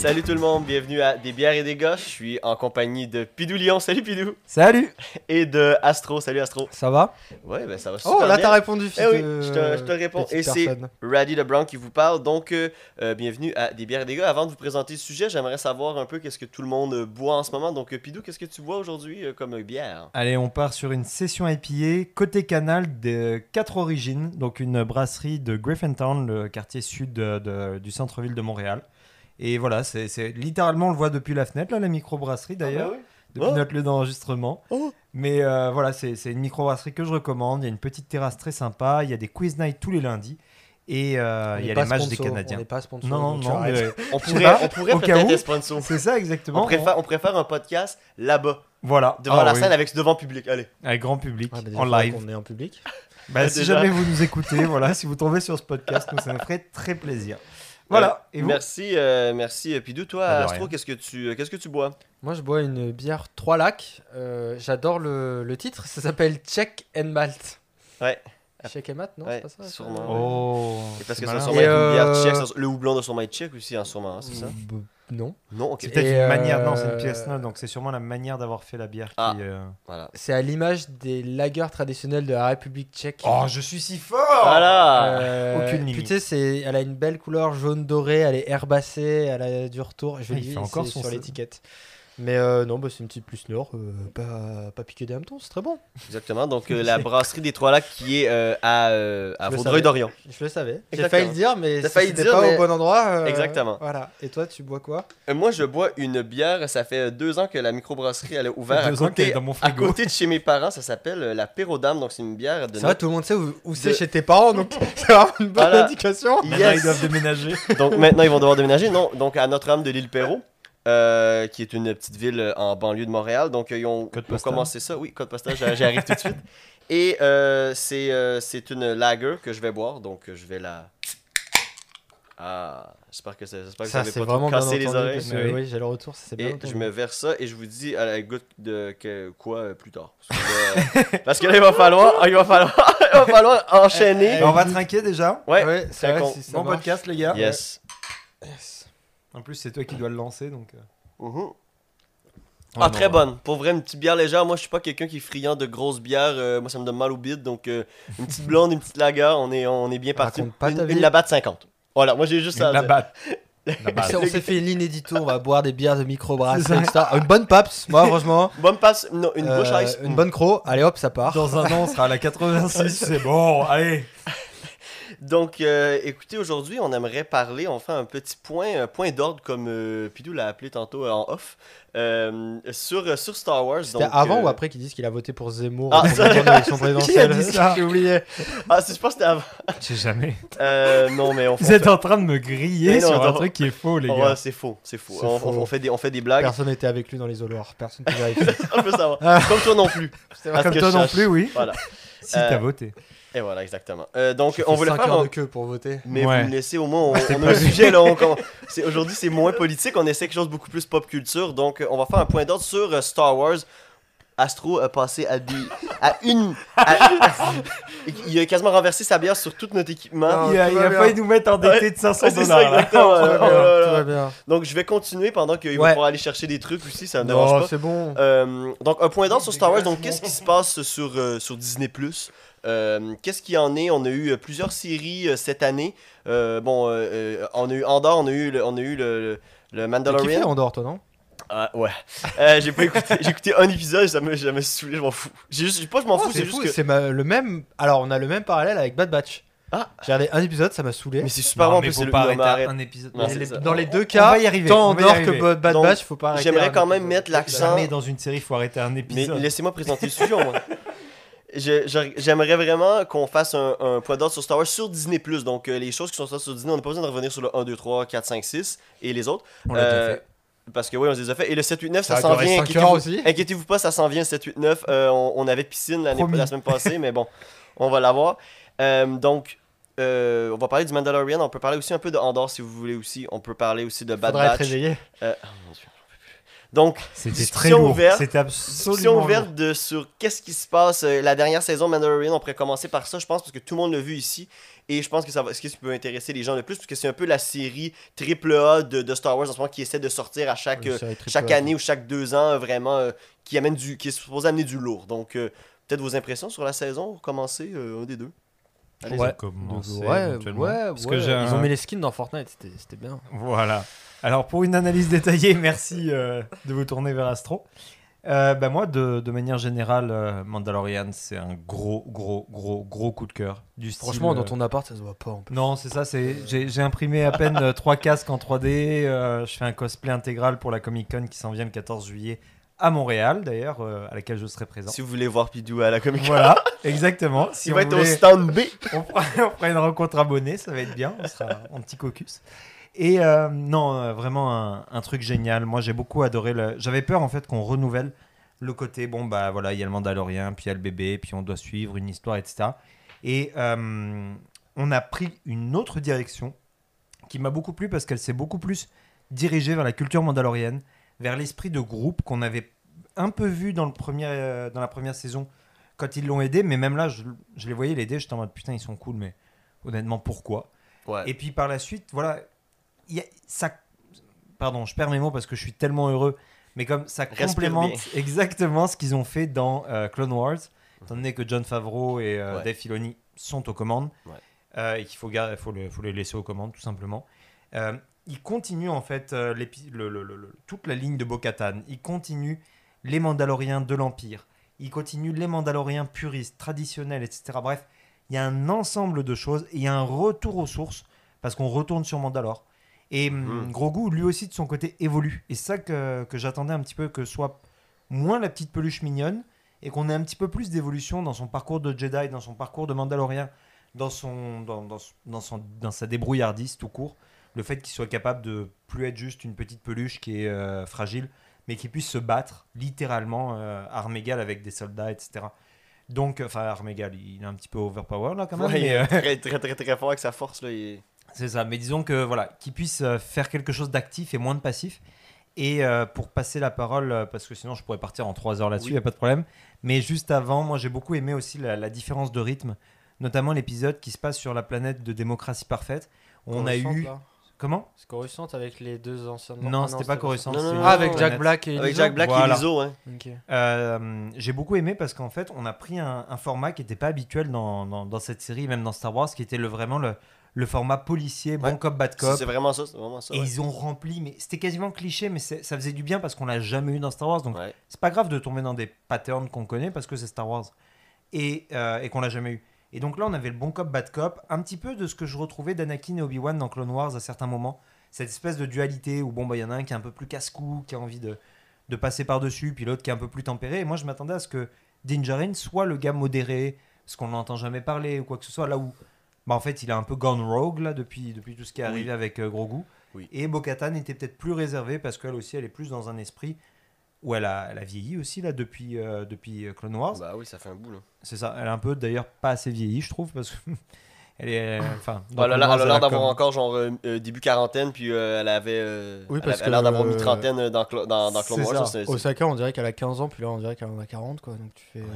Salut tout le monde, bienvenue à Des bières et des gars. Je suis en compagnie de Pidou Lyon, salut Pidou. Salut. Et de Astro, salut Astro. Ça va? Ouais, ben ça va super Oh, là bien. t'as répondu, fils Eh oui, de... je te réponds. Et c'est Raddy the Brown qui vous parle. Donc, bienvenue à Des bières et des gars. Avant de vous présenter le sujet, j'aimerais savoir un peu qu'est-ce que tout le monde boit en ce moment. Donc, Pidou, qu'est-ce que tu bois aujourd'hui comme bière? Allez, on part sur une session IPA côté canal de 4 origines, donc une brasserie de Griffintown, le quartier sud du centre-ville de Montréal. Et voilà, c'est littéralement, on le voit depuis la fenêtre, là, la microbrasserie d'ailleurs, Ah, bah oui. depuis notre lieu d'enregistrement. Oh. Mais voilà, c'est une microbrasserie que je recommande. Il y a une petite terrasse très sympa, il y a des quiz nights tous les lundis. Et il y a les matchs des Canadiens. On n'est pas sponsor. Non, mais On Je sais pas, pourrait au cas peut-être où. être sponsor. c'est ça exactement. On préfère un podcast là-bas, Voilà. devant Ah la oui, scène, devant public. Allez. avec grand public, Ouais, bah, en live. On est en public. Bah, si Déjà. jamais vous nous écoutez, voilà, si vous tombez sur ce podcast, nous, ça nous ferait très plaisir. Voilà. Et vous? Merci Pidou. Toi, Pas de Astro, rien. qu'est-ce que tu bois? Moi, je bois une bière 3 lacs. J'adore le titre. Ça s'appelle Czech and Malt. Ouais. Czech and Malt, non? Ouais, C'est pas ça? sûrement. Oh. Et parce que c'est ça malin. sûrement Et être une bière tchèque, euh, le houblon doit sûrement être tchèque aussi, hein, sûrement, hein, c'est ça? Non. Non, ok. C'est peut-être Et une manière, non, c'est une pièce neuve, donc c'est sûrement la manière d'avoir fait la bière qui. Ah. Voilà. C'est à l'image des lagers traditionnels de la République tchèque. Oh, je suis si fort! Voilà! Aucune Puis limite. tu sais, elle a une belle couleur jaune doré, elle est herbacée, elle a du retour. Je Ah, le il dis, fait encore c'est son sur seul. l'étiquette. Mais non, bah, c'est une petite plus nord, pas piqué des hannetons, c'est très bon. Exactement. Donc, la brasserie des Trois Lacs qui est à Je le Vaudreuil-Dorion. Je le savais. J'ai Exactement. failli le dire, mais T'as si failli c'était dire, pas mais- au bon endroit. Exactement. Voilà. Et toi, tu bois quoi? Moi, je bois une bière. Ça fait 2 ans que la microbrasserie elle est ouverte Ça fait 2 ans qu'elle est côté, dans mon à frigo. côté de chez mes parents. Ça s'appelle la Pérodame. Donc, c'est une bière de C'est vrai, tout le monde sait où c'est de- chez tes parents, donc c'est vraiment une bonne Voilà. indication. Maintenant, Yes. ils doivent déménager. Donc maintenant, ils vont devoir déménager. Non, donc à Notre-Dame de l'Île-Perrot, qui est une petite ville en banlieue de Montréal. Donc ils ont Code ils ont postal. commencé ça. Oui, code postal, j'arrive tout de suite. Et c'est une lager que je vais boire. Donc je vais la... Ah, j'espère que ça Ça, ne c'est pas vraiment trop bien cassé les entendu, oreilles. parce que, Oui. oui, j'ai le retour, ça c'est bien Et entendu. je me verse ça et je vous dis à la goutte de quoi plus tard. Parce que là, il va falloir enchaîner. On va trinquer déjà. Ouais, Ouais, c'est très vrai, con. si ça Bon marche. podcast, les gars. Yes. Yes. En plus, c'est toi qui dois le lancer, donc. Mhm. Oh Ah, non, très bonne. Pour vrai, une petite bière légère. Moi, je suis pas quelqu'un qui est friand de grosses bières. Moi, ça me donne mal au bide. Donc, une petite blonde, une petite lager, on est bien parti. Raconte pas ta Une vie. Labatt 50. Voilà, moi, j'ai juste ça à La dire. batte. La batte. On s'est fait l'inédito, on va boire des bières de C'est microbrasserie, ça. etc. Une bonne paps, moi, franchement. Bonne passe. Non, une bush ice. Une bonne croc, allez hop, ça part. Dans un an, on sera à la 86. C'est bon, allez. Donc, écoutez, aujourd'hui, on aimerait parler, on fait un petit point d'ordre, comme Pidou l'a appelé tantôt en off, sur Star Wars. C'était donc, avant ou après qu'ils disent qu'il a voté pour Zemmour Ah, pour ça- l'élection présidentielle? Qui a dit ça? J'ai oublié. Ah, je pense que c'était avant. Je sais jamais. Non, mais on Vous êtes en train de me griller Mais non, sur un non. truc qui est faux, les Oh, gars. ouais, c'est faux, c'est faux. C'est faux. On fait des blagues. Personne n'était avec lui dans l'isoloir, personne ne peut vérifier. On peut savoir. Ah. Comme toi non plus. À ce Comme que toi je non sache. plus, oui. Voilà. Si t'as voté. Et voilà, exactement. Donc, J'ai on fait voulait 5 faire heures un... de queue pour voter. Mais Ouais. vous me laissez au moins, on t'ai a pas un vu. sujet là. Aujourd'hui, c'est moins politique. On essaie quelque chose de beaucoup plus pop culture. Donc, on va faire un point d'ordre sur Star Wars. Astro a passé il a quasiment renversé sa bière sur tout notre équipement. Non, Il a tout va bien. failli nous mettre endetté de 500 Ouais, c'est ça, $. exactement. Tout va Oh bien, là là. tout va bien. Donc, je vais continuer pendant qu'il va Ouais. pouvoir aller chercher des trucs aussi. Ça me dérange Non, pas. c'est bon. Donc, un point d'ordre sur Star Wars. Donc, Dégueulasse, qu'est-ce qui se passe sur Disney+. Qu'est-ce qu'il y en est? On a eu plusieurs séries cette année. On a eu Andor, on a eu le T'as kiffé Mandalorian. Andorre, toi, non? Ah, ouais. J'ai pas écouté. J'ai écouté un épisode, ça m'a saoulé, je m'en fous. J'ai juste, pas je m'en fous, c'est juste que. C'est le même. Alors, on a le même parallèle avec Bad Batch. Ah. J'ai regardé un épisode, ça m'a saoulé. Mais c'est super Non, bon, mais puis faut c'est le. pas non, arrêter mais arrête. un épisode. Non, Mais c'est les- ça. Dans les deux On cas, va y arriver, tant on va y Andorre arriver. que Bad Donc, Batch, faut pas arrêter. J'aimerais un quand même épisode. mettre l'accent. Jamais dans une série, faut arrêter un Mais épisode. laissez-moi présenter le sujet, moi. J'aimerais vraiment qu'on fasse un point d'ordre sur Star Wars sur Disney+. Donc, les choses qui sont sorties sur Disney, on n'a pas besoin de revenir sur le 1, 2, 3, 4, 5, 6 et les autres. On l'a déjà fait. Parce que oui, on les a fait. Et le 7, 8, 9, ça Ça a s'en duré vient. 5 heures aussi. Inquiétez-vous pas, ça s'en vient, le 7, 8, 9. On avait piscine Promis. la semaine passée, mais bon, on va l'avoir. Donc, on va parler du Mandalorian. On peut parler aussi un peu de Andor si vous voulez aussi. On peut parler aussi de Bad Faudrait être Batch. réveillé. Oh mon Dieu. Donc, C'était discussion très lourd. ouverte. C'était discussion absolument ouverte sur qu'est-ce qui se passe. La dernière saison Mandalorian, on pourrait commencer par ça, je pense, parce que tout le monde l'a vu ici. Et je pense que ce qui peut intéresser les gens le plus, parce que c'est un peu la série AAA de Star Wars en ce moment qui essaie de sortir à chaque année ou chaque 2 ans, vraiment, qui est supposé amener du lourd. Donc, peut-être vos impressions sur la saison, commencer un des deux. Allez, ouais, parce que ils ont mis les skins dans Fortnite, c'était bien. Voilà. Alors pour une analyse détaillée, merci de vous tourner vers Astro. Moi, de manière générale, Mandalorian, c'est un gros coup de cœur. Franchement, dans ton appart, ça se voit pas. En plus. Non, c'est ça. J'ai imprimé à peine 3 casques en 3D. Je fais un cosplay intégral pour la Comic-Con qui s'en vient le 14 juillet à Montréal, d'ailleurs, à laquelle je serai présent. Si vous voulez voir Pidou à la Comic-Con. Voilà, exactement. Si il va être au stand B. On fera une rencontre abonnée, ça va être bien. On sera en petit caucus. Et vraiment un truc génial. Moi, j'ai beaucoup adoré. J'avais peur en fait qu'on renouvelle le côté. Bon, bah voilà, il y a le Mandalorien, puis il y a le bébé, puis on doit suivre une histoire, etc. Et on a pris une autre direction qui m'a beaucoup plu parce qu'elle s'est beaucoup plus dirigée vers la culture mandalorienne, vers l'esprit de groupe qu'on avait un peu vu dans la première saison quand ils l'ont aidé. Mais même là, je les voyais l'aider. J'étais en mode putain, ils sont cool, mais honnêtement, pourquoi ? Ouais. Et puis par la suite, voilà. Pardon, je perds mes mots parce que je suis tellement heureux, mais comme ça complémente exactement ce qu'ils ont fait dans Clone Wars, étant donné que Jon Favreau et Dave Filoni sont aux commandes, et qu'il faut les laisser aux commandes tout simplement. Ils continuent en fait toute la ligne de Bo-Katan, ils continuent les Mandaloriens de l'Empire, ils continuent les Mandaloriens puristes, traditionnels, etc. Bref, il y a un ensemble de choses, et il y a un retour aux sources, parce qu'on retourne sur Mandalore. Et Grogu, lui aussi, de son côté, évolue. Et c'est ça que j'attendais un petit peu, que soit moins la petite peluche mignonne, et qu'on ait un petit peu plus d'évolution dans son parcours de Jedi, dans son parcours de Mandalorien, dans sa débrouillardise tout court. Le fait qu'il soit capable de plus être juste une petite peluche qui est fragile, mais qui puisse se battre, littéralement, armes égales avec des soldats, etc. Donc, enfin, armes égales, il est un petit peu overpower, là, quand même. Ouais, mais, très fort avec sa force, là. C'est ça, mais disons que voilà, qu'il puisse faire quelque chose d'actif et moins de passif. Et pour passer la parole, parce que sinon je pourrais partir en 3 heures là-dessus, il n'y a pas de problème. Mais juste avant, moi j'ai beaucoup aimé aussi la différence de rythme, notamment l'épisode qui se passe sur la planète de démocratie parfaite. On a eu... Là. Comment ? C'est Coruscant avec les deux anciens... Non, c'était pas Coruscant. Avec Jack Black et Lizzo. Avec Jack Black et Lizzo, ouais. Okay. J'ai beaucoup aimé parce qu'en fait, on a pris un format qui n'était pas habituel dans cette série, même dans Star Wars, qui était vraiment le format policier, bon cop, bad cop. C'est vraiment ça. Et ils ont rempli, mais c'était quasiment cliché, mais ça faisait du bien parce qu'on l'a jamais eu dans Star Wars. Donc c'est pas grave de tomber dans des patterns qu'on connaît parce que c'est Star Wars et qu'on l'a jamais eu. Et donc là, on avait le bon cop, bad cop, un petit peu de ce que je retrouvais d'Anakin et Obi-Wan dans Clone Wars à certains moments. Cette espèce de dualité où y en a un qui est un peu plus casse-cou, qui a envie de passer par-dessus, puis l'autre qui est un peu plus tempéré. Et moi, je m'attendais à ce que Din Djarin soit le gars modéré, parce qu'on n'entend jamais parler ou quoi que ce soit, là où en fait, il a un peu gone rogue là, depuis tout ce qui est arrivé avec Grogu. Oui. Et Bo-Katan était peut-être plus réservée parce qu'elle aussi, elle est plus dans un esprit où elle a vieilli aussi là, depuis Clone Wars. Bah oui, ça fait un bout là. C'est ça. Elle est un peu d'ailleurs pas assez vieillie, je trouve, parce que elle est. Elle a l'air d'avoir encore genre début quarantaine, puis elle avait. Oui, parce elle a l'air d'avoir mi-trentaine dans Clone Wars. Osaka, on dirait qu'elle a 15 ans, puis là, on dirait qu'elle en a 40, quoi. Donc tu fais.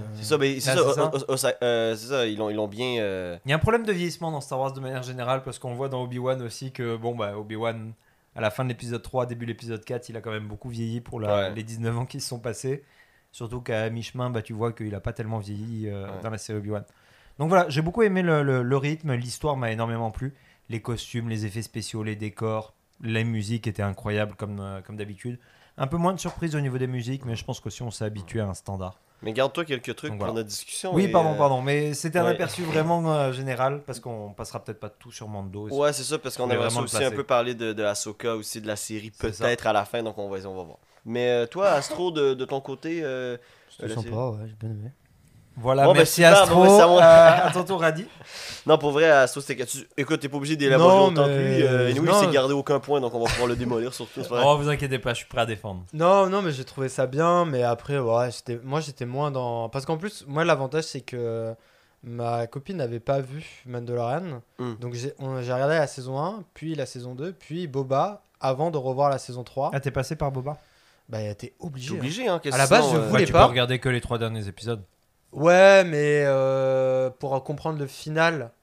C'est ça. Ils l'ont bien. Il y a un problème de vieillissement dans Star Wars de manière générale, parce qu'on voit dans Obi-Wan aussi que Obi-Wan, à la fin de l'épisode 3, début de l'épisode 4, il a quand même beaucoup vieilli pour les 19 ans qui se sont passés. Surtout qu'à mi-chemin, tu vois qu'il a pas tellement vieilli dans la série Obi-Wan. Donc voilà, j'ai beaucoup aimé le rythme, l'histoire m'a énormément plu. Les costumes, les effets spéciaux, les décors, la musique était incroyable comme d'habitude. Un peu moins de surprise au niveau des musiques, mais je pense qu'aussi on s'est habitué à un standard. Mais garde-toi quelques trucs pour notre discussion. Oui, pardon, mais c'était un aperçu vraiment général, parce qu'on passera peut-être pas tout sur Mando. Ouais, c'est ça, parce qu'on aimerait aussi un peu parler de Ahsoka, aussi de la série, peut-être à la fin, donc on va voir. Mais toi, Astro, de ton côté... C'était sympa, ouais, j'ai bien aimé. Voilà, merci Astro. À ton tour, Radi. Non, pour vrai, Astro, écoute, t'es pas obligé d'élaborer autant que lui. Et nous, il s'est gardé aucun point, donc on va pouvoir le démolir surtout. Oh, vous inquiétez pas, je suis prêt à défendre. Non, mais j'ai trouvé ça bien, mais après, moi j'étais moins dans. Parce qu'en plus, moi, l'avantage, c'est que ma copine n'avait pas vu Mandalorian. Donc j'ai regardé la saison 1, puis la saison 2, puis Boba, avant de revoir la saison 3. Ah, t'es passé par Boba ? Bah, t'es obligé. T'es obligé, hein. À la base, je voulais pas. Tu peux regarder que les 3 derniers épisodes. Ouais, mais pour comprendre le final,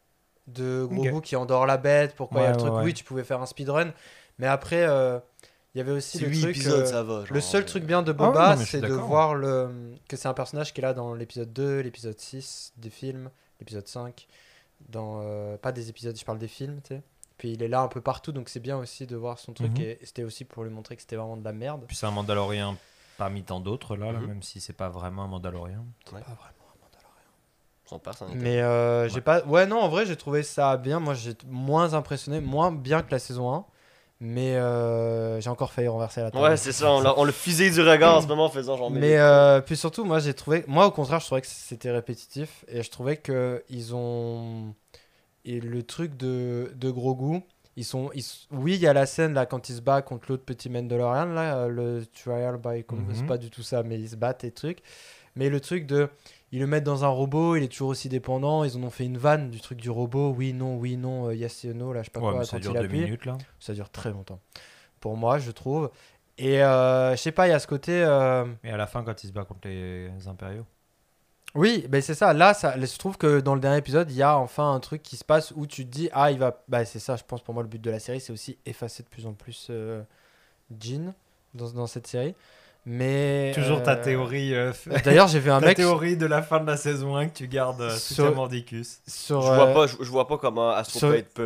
de Grogu qui endort la bête, pourquoi il y a le truc, oui, tu pouvais faire un speedrun, mais après, il y avait aussi le truc... épisodes, ça va, genre, le seul truc bien de Boba, c'est de voir que c'est un personnage qui est là dans l'épisode 2, l'épisode 6 des films, l'épisode 5, pas des épisodes, je parle des films, tu sais. Puis il est là un peu partout, donc c'est bien aussi de voir son truc, et c'était aussi pour lui montrer que c'était vraiment de la merde. Puis c'est un Mandalorien parmi tant d'autres, là, même si c'est pas vraiment un Mandalorien. C'est pas vraiment un Mandalorien. Son père, mais j'ai pas... Ouais, non, en vrai, j'ai trouvé ça bien. Moi, j'ai moins impressionné, moins bien que la saison 1. Mais j'ai encore failli renverser la table. Ouais, c'est ça, on le fusé du regard en ce moment en faisant genre... Mais puis surtout, moi au contraire, je trouvais que c'était répétitif. Et je trouvais qu'ils ont... Et le truc de Grogu, oui, il y a la scène là quand il se bat contre l'autre petit Mandalorian, là, le trial by... C'est pas du tout ça, mais ils se battent et trucs. Mais le truc de... Ils le mettent dans un robot, il est toujours aussi dépendant. Ils en ont fait une vanne du truc du robot. Oui, non, yes et no, là, je sais pas quoi. Ça dure 2 minutes, là. Ça dure très longtemps. Pour moi, je trouve. Et je sais pas, il y a ce côté... Et à la fin, quand il se bat contre les impériaux. Oui, ben c'est ça. Là, je trouve que dans le dernier épisode, il y a enfin un truc qui se passe où tu te dis, il va... Bah, c'est ça, je pense, pour moi, le but de la série, c'est aussi effacer de plus en plus Jin dans cette série. Mais toujours ta théorie. D'ailleurs, j'ai vu un mec. Ta théorie de la fin de la saison 1 que tu gardes tout à Mordicus. Je vois pas comment Astro peut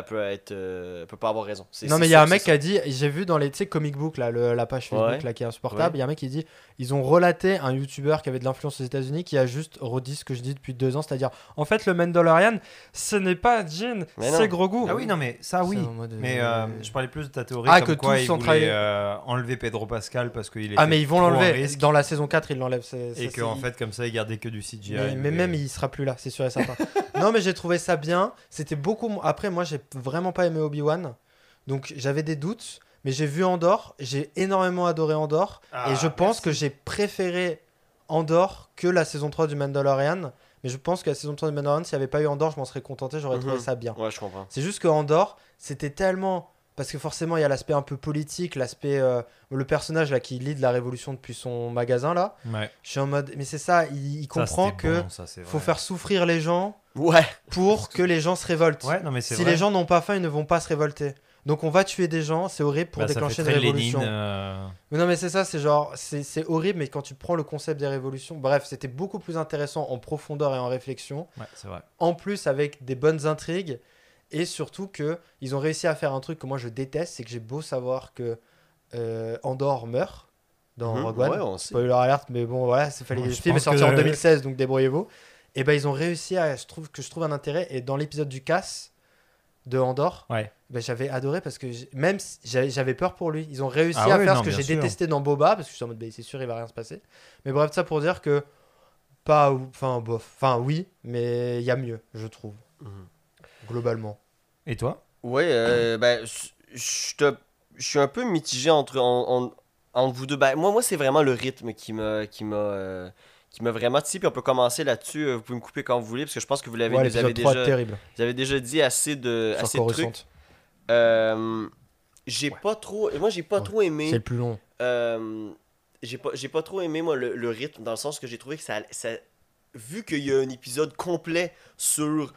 pas avoir raison. Non, mais il y a un mec qui a dit, j'ai vu dans les comic book là, la page Facebook là qui est insupportable. Il y a un mec qui dit, ils ont relaté un YouTuber qui avait de l'influence aux États-Unis qui a juste redit ce que je dis depuis 2 ans, c'est-à-dire en fait le Mandalorian, ce n'est pas Jin, c'est Grogu. Ah oui, non mais ça oui. Mais je parlais plus de ta théorie comme que quoi il voulait enlever Pedro Pascal parce qu'il est mais ils vont l'enlever. Dans la saison 4, ils l'enlèvent. Et qu'en fait, comme ça, ils gardaient que du CGI. Mais même, il sera plus là, c'est sûr et certain. Non, mais j'ai trouvé ça bien. C'était beaucoup. Après, moi, j'ai vraiment pas aimé Obi-Wan. Donc, j'avais des doutes. Mais j'ai vu Andor. J'ai énormément adoré Andor. Et je pense que j'ai préféré Andor que la saison 3 du Mandalorian. Mais je pense que la saison 3 du Mandalorian, s'il n'y avait pas eu Andor, je m'en serais contenté. J'aurais trouvé ça bien. Ouais, je comprends. C'est juste que Andor, c'était tellement. Parce que forcément, il y a l'aspect un peu politique, l'aspect... le personnage là qui lead la révolution depuis son magasin, là. Ouais. Je suis en mode... Mais c'est ça, il comprend que faut faire souffrir les gens pour que les gens se révoltent. Ouais, non, mais si les gens n'ont pas faim, ils ne vont pas se révolter. Donc on va tuer des gens, c'est horrible pour déclencher une révolution. Mais non, mais c'est ça, c'est genre... C'est horrible, mais quand tu prends le concept des révolutions... Bref, c'était beaucoup plus intéressant en profondeur et en réflexion. Ouais, c'est vrai. En plus, avec des bonnes intrigues. Et surtout qu'ils ont réussi à faire un truc que moi je déteste, c'est que j'ai beau savoir que Andor meurt dans Rogue One. Ouais, spoiler alert, mais bon voilà, il fallait. Le film est sorti en 2016, donc débrouillez-vous. Et ben ils ont réussi à, je trouve un intérêt. Et dans l'épisode du casse de Andor, j'avais adoré parce que même si j'avais peur pour lui. Ils ont réussi à faire ce que j'ai détesté dans Boba, parce que je suis en mode c'est sûr il va rien se passer. Mais bref, ça pour dire que oui, mais il y a mieux, je trouve. Globalement. Et toi? Ouais, je suis un peu mitigé entre vous deux. Moi c'est vraiment le rythme qui m'a vraiment dit. Puis on peut commencer là-dessus. Vous pouvez me couper quand vous voulez, parce que je pense que vous avez déjà dit assez de trucs. J'ai pas trop aimé. C'est le plus long. J'ai pas trop aimé moi le rythme, dans le sens que j'ai trouvé que ça vu qu'il y a un épisode complet sur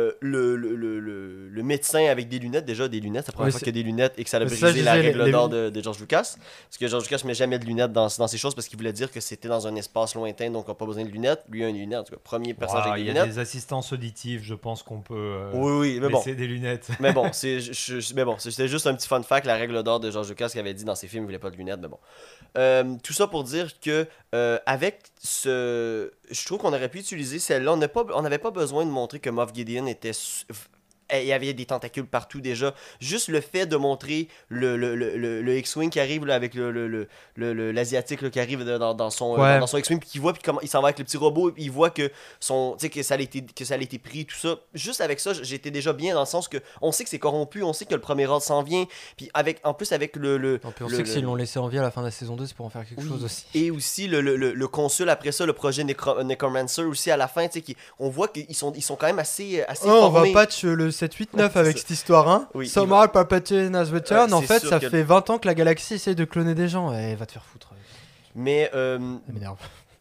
le médecin avec des lunettes, déjà des lunettes, c'est la première fois qu'il y a des lunettes et que ça a brisé la règle d'or de George Lucas, parce que George Lucas ne met jamais de lunettes dans ces choses parce qu'il voulait dire que c'était dans un espace lointain, donc on n'a pas besoin de lunettes. Lui a une lunette, en tout cas, premier personnage avec des lunettes. Il y a des assistants auditifs, je pense qu'on peut mais laisser des lunettes. Mais bon, c'était juste un petit fun fact, la règle d'or de George Lucas qui avait dit dans ses films qu'il ne voulait pas de lunettes, mais bon. Tout ça pour dire que avec je trouve qu'on aurait pu utiliser celle-là. On n'avait pas besoin de montrer que Moff Gideon était... Il y avait des tentacules partout déjà. Juste le fait de montrer le X-Wing qui arrive là, avec l'Asiatique là, qui arrive dans son X-Wing, puis qu'il voit, puis comment il s'en va avec le petit robot, puis il voit que ça a été pris, tout ça. Juste avec ça, j'étais déjà bien, dans le sens que on sait que c'est corrompu, on sait que le premier ordre s'en vient, puis en plus avec on sait que s'ils l'ont laissé en vie à la fin de la saison 2, c'est pour en faire quelque chose aussi. Et aussi le consul après ça, le projet Necromancer aussi à la fin, on voit qu'ils sont quand même assez formés. On va patch le 7, 8, 9 avec cette histoire, hein. Oui, Samara Palpatine has returned. En fait, ça fait 20 ans que la galaxie essaye de cloner des gens. Va te faire foutre. Mais ça m'énerve.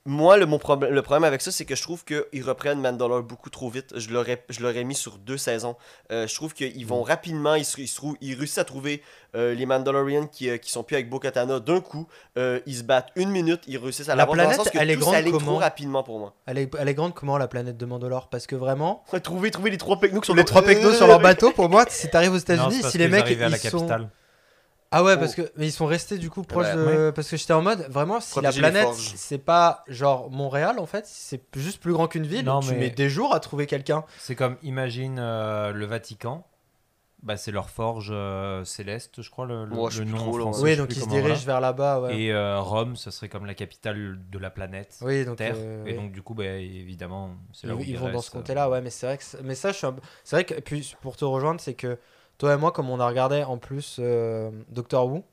Moi, le problème avec ça, c'est que je trouve qu'ils reprennent Mandalore beaucoup trop vite. Je l'aurais mis sur 2 saisons. Je trouve qu'ils vont rapidement, ils réussissent à trouver les Mandalorians qui sont plus avec Bo-Katan d'un coup. Ils se battent 1 minute, ils réussissent à l'avoir. La planète, elle est grande comment ? Trop rapidement pour moi. Elle est grande comment, la planète de Mandalore ? Parce que vraiment... trouver les 3 pecnos sur leur bateau, pour moi, si t'arrives aux États-Unis, si les mecs, ils sont... capitale. Ah ouais, parce que mais ils sont restés du coup proches de... Parce que j'étais en mode, vraiment, si la planète, c'est pas genre Montréal, en fait, c'est juste plus grand qu'une ville, tu mets des jours à trouver quelqu'un. C'est comme, imagine le Vatican, bah, c'est leur forge céleste, je crois, le nom français. Oui, donc ils se dirigent vers là-bas. Ouais. Et Rome, ce serait comme la capitale de la planète Terre. Et donc, du coup, bah, évidemment, c'est là où ils vont dans ce côté-là, ouais, mais c'est vrai que... Mais ça, c'est vrai que, puis pour te rejoindre, c'est que toi et moi, comme on a regardé en plus Doctor Who,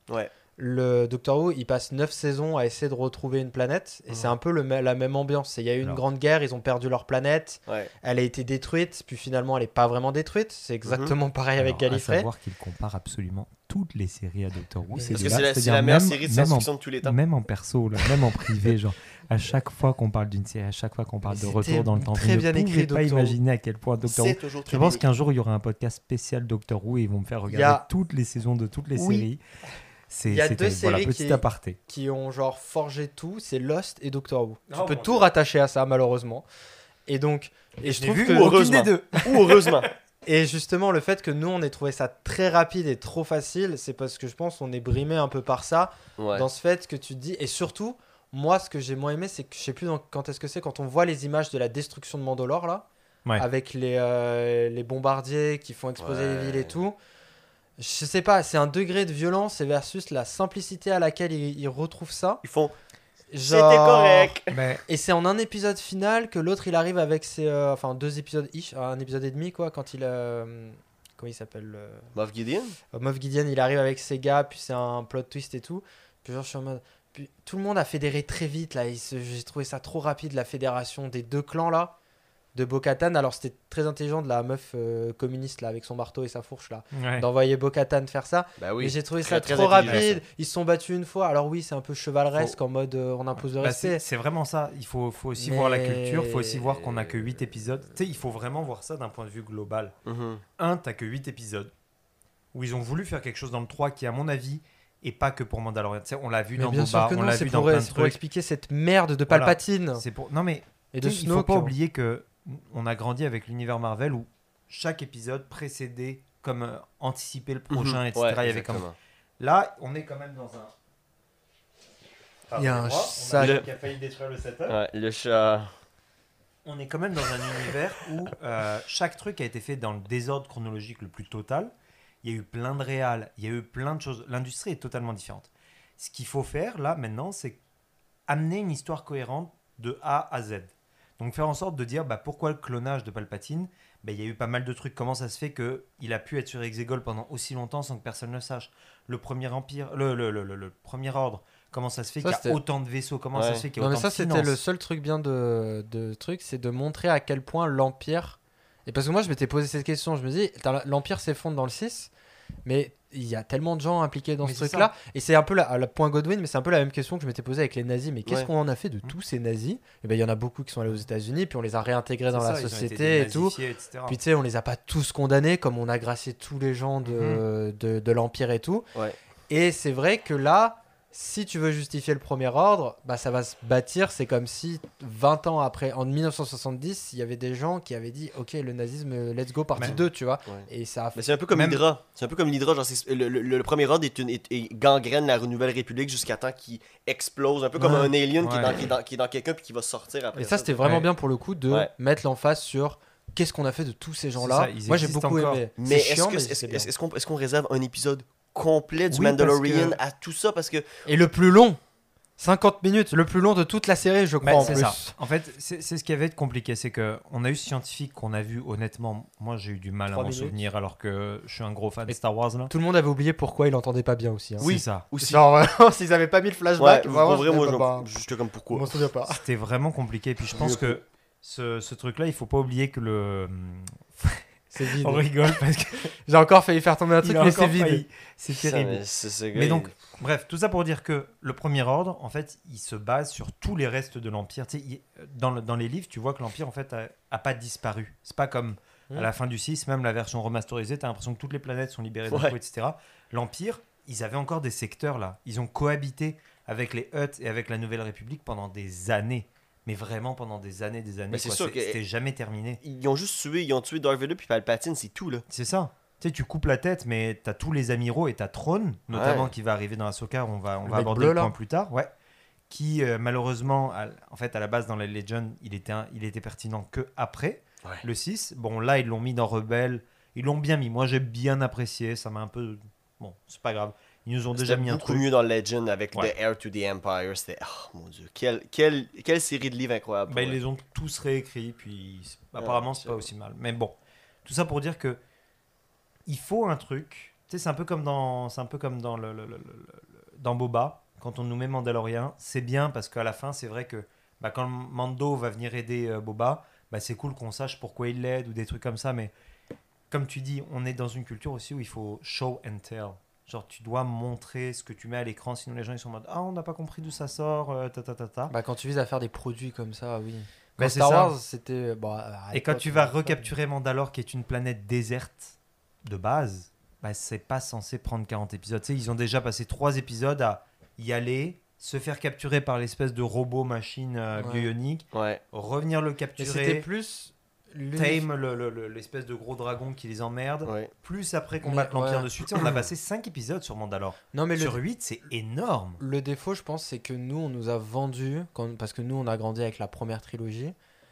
le Doctor Who, il passe 9 saisons à essayer de retrouver une planète, et c'est un peu la même ambiance. Il y a eu une grande guerre, ils ont perdu leur planète, elle a été détruite, puis finalement elle n'est pas vraiment détruite. C'est exactement pareil avec Gallifrey. À savoir qu'il compare absolument toutes les séries à Doctor Who. Parce que c'est la meilleure série de science-fiction de tous les temps. Même en perso, même en privé, genre à chaque fois qu'on parle d'une série, à chaque fois qu'on parle de retour dans le temps, très bien écrit. Vous ne pouvez pas imaginer à quel point Doctor Who. Je pense qu'un jour il y aura un podcast spécial Doctor Who et ils vont me faire regarder toutes les saisons de toutes les séries. Il y a 2 séries qui ont genre forgé tout, c'est Lost et Doctor Who. Tu peux tout rattacher à ça, malheureusement. Et donc, je trouve que aucune des deux. Ou heureusement. Et justement, le fait que nous on ait trouvé ça très rapide et trop facile, c'est parce que je pense qu'on est brimé un peu par ça, dans ce fait que tu te dis. Et surtout, moi, ce que j'ai moins aimé, c'est que je sais plus quand est-ce que c'est, quand on voit les images de la destruction de Mandalore là, avec les bombardiers qui font exploser les villes et tout. Je sais pas, c'est un degré de violence et versus la simplicité à laquelle ils retrouvent ça. Ils font c'était correct. Et c'est en un épisode final que l'autre il arrive avec ses 2 épisodes un épisode et demi quoi, quand il comment il s'appelle Moff Gideon. Moff Gideon, il arrive avec ses gars, puis c'est un plot twist et tout. Puis genre je suis en mode, puis tout le monde a fédéré très vite là, j'ai trouvé ça trop rapide, la fédération des 2 clans là de Bo-Katan. Alors c'était très intelligent de la meuf communiste là avec son marteau et sa fourche là, d'envoyer Bo-Katan faire ça. Mais j'ai trouvé ça trop rapide. Ils se sont battus une fois. Alors oui, c'est un peu chevaleresque en mode on impose le respect. C'est vraiment ça. Il faut aussi voir la culture. Il faut aussi voir qu'on a que 8 épisodes. Tu sais, il faut vraiment voir ça d'un point de vue global. T'as que 8 épisodes où ils ont voulu faire quelque chose dans le 3 qui, à mon avis, et pas que pour Mandalorian. Tu sais, on l'a vu dans Boba, on l'a vu dans plein de trucs. C'est pour expliquer cette merde de Palpatine. Non mais et de il faut pas oublier que on a grandi avec l'univers Marvel où chaque épisode précédait comme anticiper le prochain, etc. Il y avait comme... Là, on est quand même dans un... Il y a un chat qui a failli détruire le setup. Le chat... On est quand même dans un univers où chaque truc a été fait dans le désordre chronologique le plus total. Il y a eu plein de réals, il y a eu plein de choses. L'industrie est totalement différente. Ce qu'il faut faire, là, maintenant, c'est amener une histoire cohérente de A à Z. Donc faire en sorte de dire pourquoi le clonage de Palpatine, il y a eu pas mal de trucs. Comment ça se fait qu'il a pu être sur Exegol pendant aussi longtemps sans que personne ne le sache. Le premier empire, le premier ordre, comment ça se fait qu'il y a autant de vaisseaux, comment ça se fait qu'il y a autant de finances. C'était le seul truc bien de truc, c'est de montrer à quel point l'empire... Et parce que moi je m'étais posé cette question, je me dis, l'empire s'effondre dans le 6, mais il y a tellement de gens impliqués dans ce truc-là. Et c'est un peu le point Godwin, mais c'est un peu la même question que je m'étais posée avec les nazis. Mais qu'est-ce qu'on en a fait de tous ces nazis ? Et il y en a beaucoup qui sont allés aux États-Unis, puis on les a réintégrés dans la société et tout. Etc. Puis tu sais, on les a pas tous condamnés, comme on a gracié tous les gens de l'Empire et tout. Et c'est vrai que là, si tu veux justifier le premier ordre, ça va se bâtir. C'est comme si 20 ans après, en 1970, il y avait des gens qui avaient dit ok, le nazisme, let's go, partie 2, tu vois. Et ça mais c'est un peu comme l'Hydra. C'est un peu comme l'Hydra. Genre le premier ordre est gangrène la Nouvelle République jusqu'à temps qu'il explose. Un peu comme un alien qui est dans quelqu'un puis qui va sortir après. Et ça, c'était vraiment bien pour le coup de mettre l'emphase sur qu'est-ce qu'on a fait de tous ces gens-là. Moi, j'ai beaucoup aimé. Mais est-ce qu'on réserve un épisode complet du Mandalorian à tout ça parce que... Et le plus long 50 minutes, le plus long de toute la série, je crois, en plus. Ça. En fait, c'est ce qui avait été compliqué, c'est qu'on a eu ce scientifique qu'on a vu, honnêtement, moi j'ai eu du mal à m'en souvenir alors que je suis un gros fan de Star Wars. Là. Tout le monde avait oublié pourquoi il entendait pas bien aussi. Hein. Oui, c'est ça. Aussi. Genre, s'ils avaient pas mis le flashback, j'étais comme pourquoi. Je m'en souviens pas. C'était vraiment compliqué, et puis je pense que ce truc-là, il faut pas oublier que C'est vide. On rigole parce que J'ai encore failli faire tomber un truc, mais c'est vide. C'est terrible. Mais donc, bref, tout ça pour dire que le Premier Ordre, en fait, il se base sur tous les restes de l'Empire. Tu sais, dans les livres, tu vois que l'Empire, en fait, a pas disparu. C'est pas comme à la fin du 6, même la version remasterisée, tu as l'impression que toutes les planètes sont libérées d'un coup, etc. L'Empire, ils avaient encore des secteurs là. Ils ont cohabité avec les Hutt et avec la Nouvelle République pendant des années. Mais vraiment pendant des années, Mais c'est sûr que c'était jamais terminé. Ils ont juste tué Darth Vader puis Palpatine, c'est tout là. C'est ça. Tu sais, tu coupes la tête, mais t'as tous les amiraux et t'as Thrawn, notamment qui va arriver dans Ahsoka, on va aborder le point plus tard, qui malheureusement, en fait, à la base dans les Legends, il était pertinent que après le 6. Bon, là, ils l'ont mis dans Rebelle, ils l'ont bien mis. Moi, j'ai bien apprécié, ça m'a un peu... Bon, c'est pas grave. Ils nous ont déjà mis un truc. Beaucoup mieux dans Legend avec The Heir to the Empire. C'était, oh mon dieu, quelle série de livres incroyable. Ils les ont tous réécrits, puis apparemment, c'est pas aussi mal. Mais bon, tout ça pour dire que il faut un truc. Tu sais, c'est un peu comme dans dans Boba, quand on nous met Mandalorian, c'est bien parce qu'à la fin, c'est vrai que quand Mando va venir aider Boba, c'est cool qu'on sache pourquoi il l'aide ou des trucs comme ça. Mais comme tu dis, on est dans une culture aussi où il faut show and tell. Genre, tu dois montrer ce que tu mets à l'écran, sinon les gens ils sont en mode on n'a pas compris d'où ça sort, Quand tu vises à faire des produits comme ça, oui. Quand Star Wars, c'était. Et quand tu vas recapturer Mandalore, qui est une planète déserte de base, c'est pas censé prendre 40 épisodes. Tu sais, ils ont déjà passé 3 épisodes à y aller, se faire capturer par l'espèce de robot machine bionique, revenir le capturer. Mais c'était plus. Tame l'espèce de gros dragon qui les emmerde, plus après combattre l'Empire dessus. Tu sais, on a passé 5 épisodes sur Mandalore. Non, mais sur 8, c'est énorme. Le défaut, je pense, c'est que nous, on nous a vendu, parce que nous, on a grandi avec la première trilogie,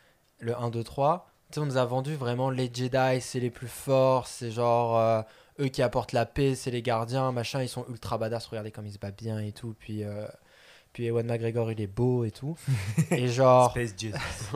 le 1, 2, 3. Tu sais, on nous a vendu vraiment les Jedi, c'est les plus forts, c'est genre eux qui apportent la paix, c'est les gardiens, machin, ils sont ultra badass, regardez comme ils se battent bien et tout. Puis Ewan McGregor, il est beau et tout. Et genre. Space Jesus.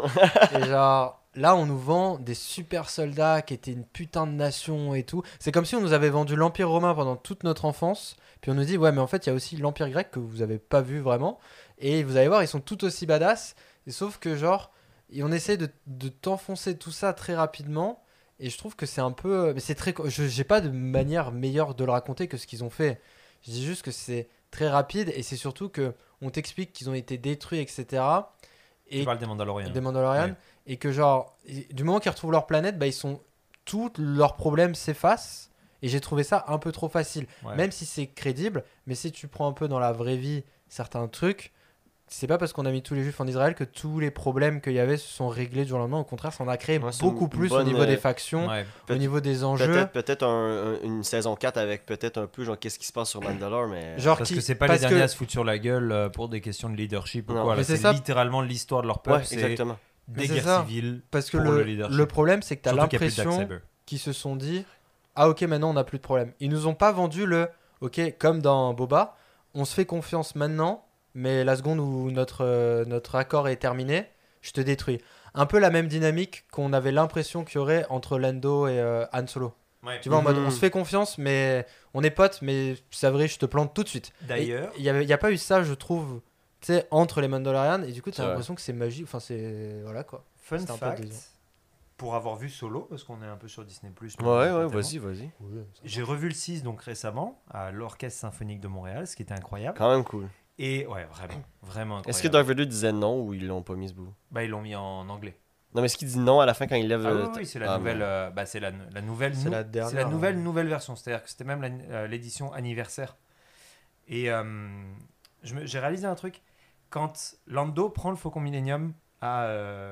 Et genre. Là, on nous vend des super soldats qui étaient une putain de nation et tout. C'est comme si on nous avait vendu l'Empire romain pendant toute notre enfance. Puis on nous dit, ouais, mais en fait, il y a aussi l'Empire grec que vous avez pas vu vraiment. Et vous allez voir, ils sont tout aussi badass. Et sauf que, genre, on essaie de t'enfoncer tout ça très rapidement. Et je trouve que c'est un peu. Mais c'est très. J'ai pas de manière meilleure de le raconter que ce qu'ils ont fait. Je dis juste que c'est très rapide. Et c'est surtout que on t'explique qu'ils ont été détruits, etc. Tu parles des Mandalorians. Des Mandalorians. Ouais. Et que genre, du moment qu'ils retrouvent leur planète, tous leurs problèmes s'effacent. Et j'ai trouvé ça un peu trop facile. Ouais. Même si c'est crédible, mais si tu prends un peu dans la vraie vie certains trucs, c'est pas parce qu'on a mis tous les juifs en Israël que tous les problèmes qu'il y avait se sont réglés du jour au lendemain. Au contraire, ça en a créé beaucoup plus au niveau des factions, au niveau des enjeux. Peut-être une saison 4 avec peut-être un peu genre qu'est-ce qui se passe sur Mandalore, mais genre parce que c'est pas les derniers à se foutre sur la gueule pour des questions de leadership ou quoi. Là, c'est littéralement l'histoire de leur peuple. Ouais, exactement. Des guerres civiles. Parce que le problème, c'est que tu as l'impression qu'ils se sont dit ah ok, maintenant on n'a plus de problème. Ils nous ont pas vendu ok, comme dans Boba, on se fait confiance maintenant, mais la seconde où notre accord est terminé, je te détruis. Un peu la même dynamique qu'on avait l'impression qu'il y aurait entre Lando et Han Solo. Ouais. Tu vois, en mode on se fait confiance, mais on est potes, mais c'est vrai, je te plante tout de suite. D'ailleurs, il y a pas eu ça, je trouve. Tu sais, entre les Mandalorians, et du coup, tu as l'impression que c'est magique. Enfin, c'est. Voilà quoi. Fun fact, pour avoir vu Solo, parce qu'on est un peu sur Disney+. Ouais, vas-y. Oui, j'ai revu le 6 donc récemment à l'Orchestre Symphonique de Montréal, ce qui était incroyable. Quand même cool. Et ouais, vraiment incroyable. Est-ce que Darth Vader disait non ou ils l'ont pas mis ce bout? Ils l'ont mis en anglais. Non, mais est-ce qu'il dit non à la fin quand il lève oui, c'est la nouvelle. C'est la nouvelle. C'est la dernière. Nouvelle version. C'est-à-dire que c'était même l'édition anniversaire. Et j'ai réalisé un truc. Quand Lando prend le Faucon Millenium à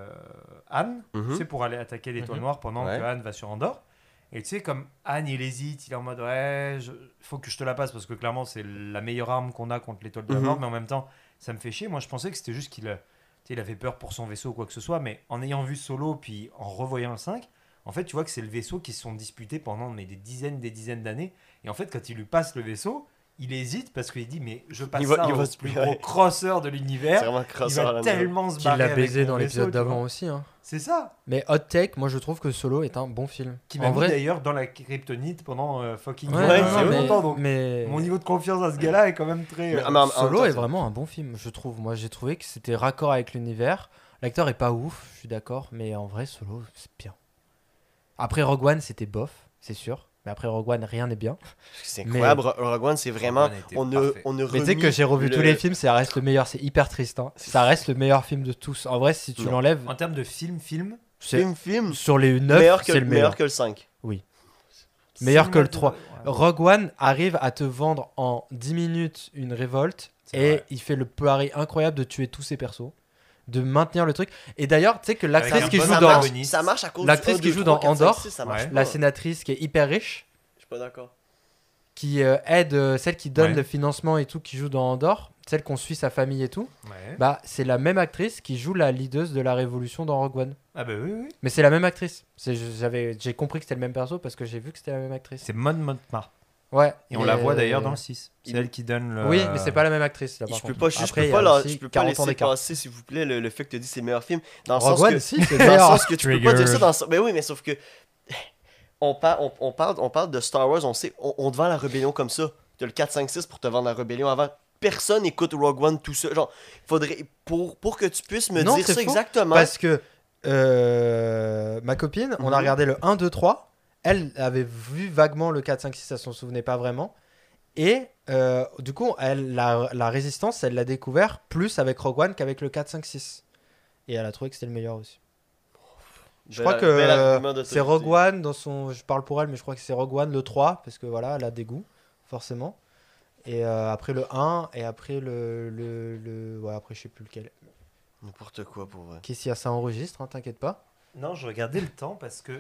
Han, tu sais, pour aller attaquer l'étoile noire pendant que Han va sur Andorre. Et tu sais, comme Han, il hésite, il est en mode faut que je te la passe parce que clairement, c'est la meilleure arme qu'on a contre l'étoile de la mort, mais en même temps, ça me fait chier. Moi, je pensais que c'était juste qu'il avait peur pour son vaisseau ou quoi que ce soit, mais en ayant vu Solo, puis en revoyant le 5, en fait, tu vois que c'est le vaisseau qui se sont disputés pendant des dizaines d'années. Et en fait, quand il lui passe le vaisseau, il hésite parce qu'il dit mais je passe au plus gros crosseur de l'univers. C'est vraiment crosseur. Il va tellement se barrer. Il l'a baisé dans l'épisode d'avant aussi. Hein. C'est ça. Mais Hot Take, moi je trouve que Solo est un bon film. Qui m'a mis d'ailleurs dans la kryptonite pendant fucking longtemps. Donc mon niveau de confiance à ce gars-là est quand même très. Solo est vraiment un bon film, je trouve. Moi j'ai trouvé que c'était raccord avec l'univers. L'acteur est pas ouf, je suis d'accord, mais en vrai Solo c'est bien. Après Rogue One, c'était bof, c'est sûr. Mais après Rogue One, rien n'est bien. C'est incroyable. Rogue One, c'est vraiment. On ne Mais tu sais que j'ai revu tous les films, ça reste le meilleur. C'est hyper triste. Hein. Ça reste le meilleur film de tous. En vrai, si tu l'enlèves. En termes de film. Sur les 9, c'est le meilleur. Meilleur que le 5. Oui. Meilleur que le 3. Rogue One arrive à te vendre en 10 minutes une révolte. Et il fait le pari incroyable de tuer tous ses persos. De maintenir le truc. Et d'ailleurs, tu sais que l'actrice qui joue dans. Ça marche à cause l'actrice qui joue dans Andor, 6, ça marche la sénatrice qui est hyper riche. Je suis pas d'accord. Qui aide celle qui donne le financement et tout, qui joue dans Andor, celle qu'on suit sa famille et tout. Bah, c'est la même actrice qui joue la leaduse de la révolution dans Rogue One. Ah bah oui. Mais c'est la même actrice. J'ai compris que c'était le même perso parce que j'ai vu que c'était la même actrice. C'est Mon Mothma. Ouais. Et on la voit d'ailleurs dans le 6. C'est elle qui donne le... Oui, mais c'est pas la même actrice. Là, je peux pas laisser passer, s'il vous plaît, le fait que tu dis c'est le meilleur film. Dans le sens que, si, c'est le sens que tu peux pas dire ça dans le... Mais oui, mais sauf que... On parle de Star Wars, on te vend la rébellion comme ça. Tu as le 4, 5, 6 pour te vendre la rébellion avant. Personne écoute Rogue One tout seul. Genre, faudrait... Pour que tu puisses me dire ça exactement... Parce que ma copine, on a regardé le 1, 2, 3... Elle avait vu vaguement le 4, 5, 6, elle s'en souvenait pas vraiment. Et du coup, la résistance, elle l'a découvert plus avec Rogue One qu'avec le 4, 5, 6. Et elle a trouvé que c'était le meilleur aussi. Je crois que c'est Rogue One dans son... Je parle pour elle, mais je crois que c'est Rogue One le 3, parce que voilà, elle a des goûts, forcément. Et après le 1, et après le... Ouais, après je sais plus lequel. N'importe quoi pour vrai. Qu'est-ce qu'il y a, ça enregistre, hein, t'inquiète pas. Non, je regardais le temps parce que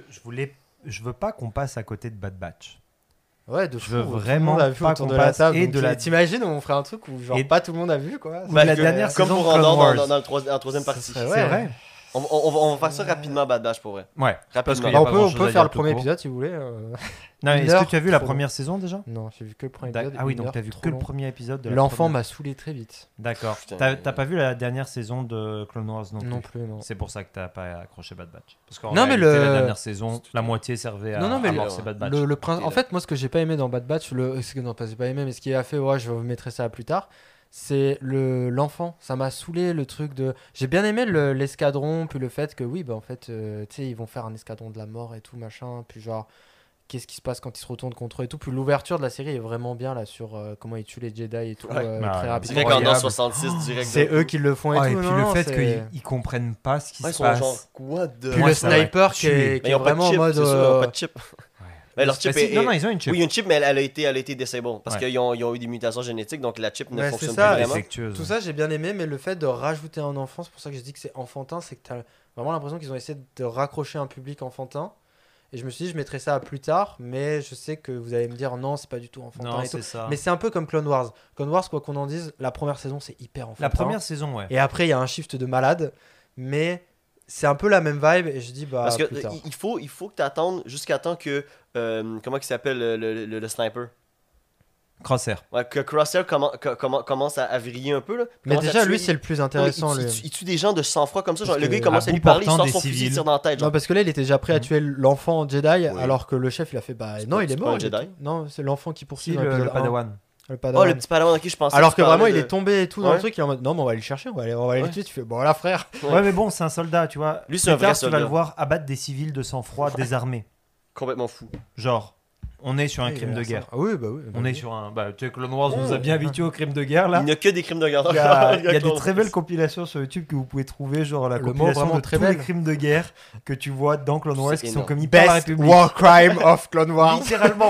je veux pas qu'on passe à côté de Bad Batch. Ouais, de fou. Je veux vraiment pas qu'on passe et de la... T'imagines, on ferait un truc où genre pas tout le monde a vu quoi. La dernière comme saison pour Andor dans la troisième partie. C'est vrai. On va faire ça rapidement, Bad Batch, pour vrai. Ouais. Rapidement. On peut faire le premier épisode si vous voulez. Non, est-ce que tu as vu la première saison déjà ? Non, j'ai vu que le premier épisode. Ah oui, donc tu as vu que le premier épisode de la L'enfant m'a saoulé très vite. D'accord. T'as pas vu la dernière saison de Clone Wars non plus. Non. C'est pour ça que t'as pas accroché Bad Batch. Parce qu'en réalité, la dernière saison, la moitié servait à amorcer Bad Batch. En fait, moi, ce que j'ai pas aimé dans Bad Batch, non, pas j'ai pas aimé, mais ce qui a fait, je vous mettrai ça plus tard. C'est l'enfant, ça m'a saoulé le truc de... J'ai bien aimé l'escadron, puis le fait que oui, bah en fait, tu sais, ils vont faire un escadron de la mort et tout, machin, puis genre, qu'est-ce qui se passe quand ils se retournent contre eux et tout, puis l'ouverture de la série est vraiment bien, là, sur comment ils tuent les Jedi et tout, très rapidement. C'est vrai qu'en 66, direct. C'est eux qui le font et tout. Et puis le fait qu'ils comprennent pas ce qui se passe. Genre, quoi de... Puis le sniper qui est vraiment en mode... Ils n'ont pas de chip. Mais leur chip non, ils ont une chip. Oui, une chip, mais elle a été disable. Parce qu'ils ont eu des mutations génétiques, donc la chip ne fonctionne pas vraiment. Tout ça, j'ai bien aimé, mais le fait de rajouter un enfant, c'est pour ça que je dis que c'est enfantin, c'est que tu as vraiment l'impression qu'ils ont essayé de raccrocher un public enfantin. Et je me suis dit, je mettrai ça à plus tard, mais je sais que vous allez me dire non, c'est pas du tout enfantin. Non, et tout. Ça. Mais c'est un peu comme Clone Wars. Clone Wars, quoi qu'on en dise, la première saison, c'est hyper enfantin. La première saison, ouais. Et après, il y a un shift de malade, mais c'est un peu la même vibe. Et je dis, bah. Parce que plus tard. il faut que tu attendes jusqu'à temps que. Comment il s'appelle le sniper? Crosshair. Ouais, que Crosshair commence à vriller un peu. Là. Mais déjà, lui, c'est le plus intéressant. Il tue des gens de sang-froid comme ça. Genre, le gars, il commence à lui parler, il sort son fusil, il tire dans la tête. Genre. Non, parce que là, il était déjà prêt à tuer l'enfant Jedi, alors que le chef, il a fait bah non, il est mort. Jedi. Non, c'est l'enfant qui poursuit le Padawan. Le petit Padawan à qui je pensais. Alors que vraiment, il est tombé et tout dans le truc. Il est en mode non, mais on va aller le chercher, on va aller le tuer. Tu fais bon, là, frère. Ouais, mais bon, c'est un soldat, tu vois. Lui, c'est un vrai Tu soldat. vas le voir abattre des civils de sang-froid désarmés. Complètement fou. Genre. On est sur un crime de guerre. Ah oui, bah oui. On est sur un. Tu sais, Clone Wars nous a bien habitués aux crimes de guerre là. Il n'y a que des crimes de guerre. Il y a des très belles compilations sur YouTube que vous pouvez trouver, genre la compilation de tous les crimes de guerre que tu vois dans Clone Wars qui sont commis par la République. War crime of Clone Wars. Littéralement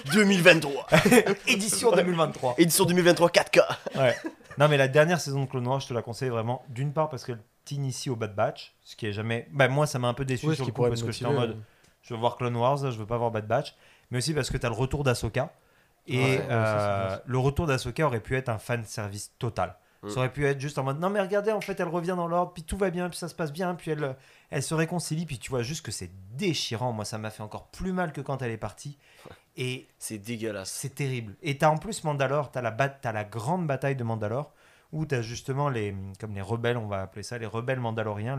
2023. Édition 2023. Édition 2023 4K. Ouais. Non, mais la dernière saison de Clone Wars, je te la conseille vraiment. D'une part parce qu'elle t'initie au Bad Batch, ce qui est jamais. Bah, moi, ça m'a un peu déçu sur le coup parce que j'étais en mode. Je veux voir Clone Wars, je veux pas voir Bad Batch. Mais aussi parce que tu as le retour d'Ahsoka. Et le retour d'Ahsoka aurait pu être un fan service total. Ça aurait pu être juste en mode non, mais regardez, en fait, elle revient dans l'ordre, puis tout va bien, puis ça se passe bien, puis elle se réconcilie, puis tu vois juste que c'est déchirant. Moi, ça m'a fait encore plus mal que quand elle est partie. Et c'est dégueulasse. C'est terrible. Et tu as en plus Mandalore, tu as la grande bataille de Mandalore, où tu as justement comme les rebelles, on va appeler ça, les rebelles mandaloriens,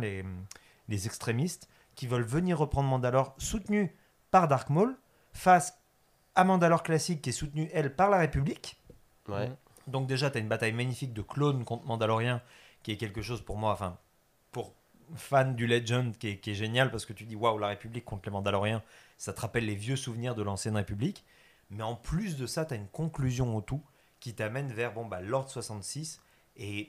les extrémistes, qui veulent venir reprendre Mandalore, soutenus par Dark Maul, face à Mandalore classique qui est soutenue, elle, par la République. Ouais. Donc déjà, tu as une bataille magnifique de clones contre Mandaloriens qui est quelque chose pour moi, enfin, pour fan du Legend qui est génial parce que tu dis waouh, la République contre les Mandaloriens, ça te rappelle les vieux souvenirs de l'ancienne République. Mais en plus de ça, tu as une conclusion au tout qui t'amène vers l'Ordre 66 et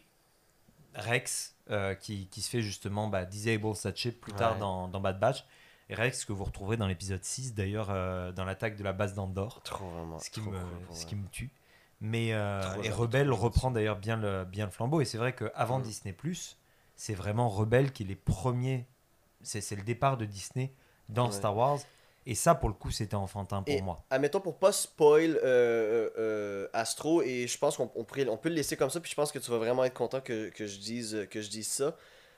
Rex qui se fait justement disable sa chip plus tard dans Bad Batch. Et Rex que vous retrouverez dans l'épisode 6 d'ailleurs dans l'attaque de la base d'Andorre. Ce qui me tue. Mais et Rebelle reprend d'ailleurs bien le flambeau. Et c'est vrai qu'avant Disney+, c'est vraiment Rebelle qui est les premiers. C'est le départ de Disney dans Star Wars. Et ça, pour le coup, c'était enfantin pour moi. Admettons, pour pas spoil Astro, et je pense qu'on peut le laisser comme ça, puis je pense que tu vas vraiment être content que je dise ça.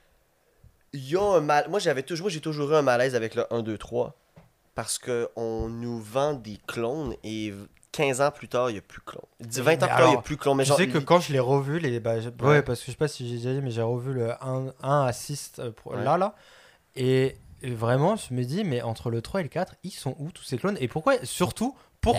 Il y a un mal. Moi, j'ai toujours eu un malaise avec le 1, 2, 3, parce qu'on nous vend des clones, et 15 ans plus tard, il n'y a plus de clones. 20 ans plus tard, il n'y a plus de clones. Mais je sais que quand je l'ai revu, parce que je sais pas si j'ai déjà dit, mais j'ai revu le 1 à 6 là, et vraiment, je me dis, mais entre le 3 et le 4, ils sont où tous ces clones? Et pourquoi, surtout,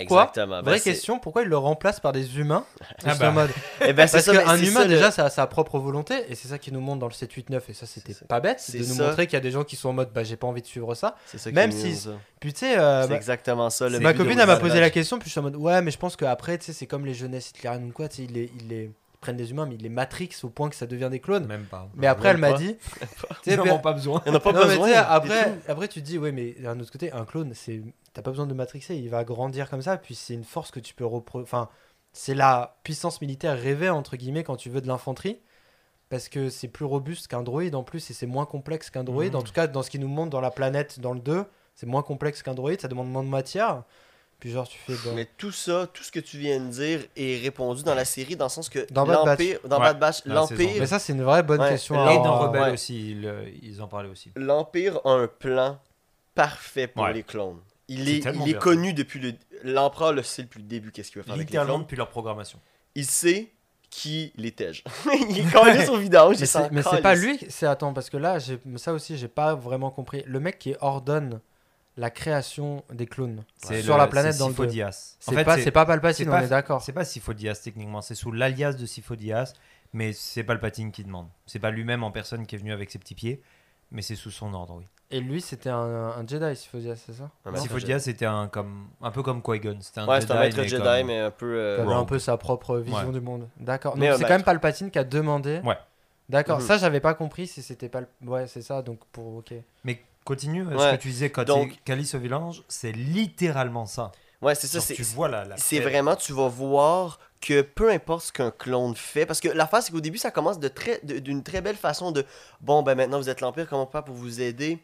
vraie question, pourquoi ils le remplacent par des humains? En mode... Parce qu'un humain, déjà, ça a sa propre volonté, et c'est ça qui nous montre dans le 7, 8, 9, et ça, c'était pas bête, c'est de nous montrer qu'il y a des gens qui sont en mode, j'ai pas envie de suivre ça. Même si. Puis tu sais. C'est exactement ça. Ma copine, elle m'a posé la question, puis je suis en mode, ouais, mais je pense qu'après, tu sais, c'est comme les jeunesses hitlériennes ou quoi, tu sais, ils prennent des humains, mais ils les matrix au point que ça devient des clones. Même pas. Mais après, elle m'a dit. Ils n'en ont pas besoin. Ils n'en ont pas besoin. Après, tu te dis, ouais, mais d'un autre côté, un clone, t'as pas besoin de matrixer, il va grandir comme ça, puis c'est une force que tu peux enfin, c'est la puissance militaire rêvée, entre guillemets, quand tu veux de l'infanterie, parce que c'est plus robuste qu'un droïde en plus, et c'est moins complexe qu'un droïde. En tout cas, dans ce qui nous montre dans la planète, dans le 2, c'est moins complexe qu'un droïde, ça demande moins de matière. Puis genre, tu fais. Mais tout ça, tout ce que tu viens de dire est répondu dans la série, dans le sens que dans Bad Batch, l'Empire. Mais ça, c'est une vraie bonne question. Et dans Rebelle aussi, ils en parlaient aussi. L'Empire a un plan parfait pour les clones. Il est connu depuis l'Empereur le sait depuis le début qu'est-ce qu'il va faire avec les clones. Littéralement depuis leur programmation. Il sait qui les tège. Il est collé sur vidange. Mais c'est pas lui. Attends, parce que là, ça aussi, j'ai pas vraiment compris. Le mec qui ordonne la création des clones sur la planète dans le 2. C'est pas Palpatine, on est d'accord. C'est pas Sifo Dyas techniquement, c'est sous l'alias de Sifo Dyas, mais c'est Palpatine qui demande. C'est pas lui-même en personne qui est venu avec ses petits pieds, mais c'est sous son ordre, oui. Et lui, c'était un Jedi, Sifo Dyas, c'est ça? Sifo Dyas, c'était un peu comme Qui-Gon. C'était un maître Jedi, mais un peu... Il avait un peu sa propre vision du monde. D'accord. Donc c'est quand même Palpatine qui a demandé... Ouais. D'accord, ça j'avais pas compris si c'était pas... Ouais, c'est ça, donc pour... Ok. Mais continue, ce que tu disais quand Kalice au Village, c'est littéralement ça. Ouais, c'est ça. Tu vois c'est vraiment, tu vas voir que peu importe ce qu'un clone fait, parce que l'affaire, c'est qu'au début, ça commence d'une très belle façon de bon, maintenant vous êtes l'Empire, comment on peut faire pour vous aider?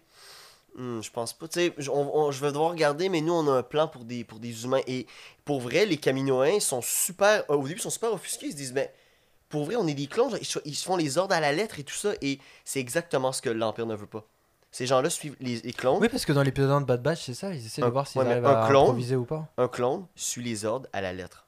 Je pense pas. Tu sais, je vais devoir regarder, mais nous, on a un plan pour des humains. Et pour vrai, les Kaminoans sont super. Au début, ils sont super offusqués. Ils se disent, mais pour vrai, on est des clones. Ils se font les ordres à la lettre et tout ça. Et c'est exactement ce que l'Empire ne veut pas. Ces gens-là suivent les clones. Oui, parce que dans l'épisode 1 de Bad Batch, c'est ça. Ils essaient de voir s'ils arrivent à improviser ou pas. Un clone suit les ordres à la lettre.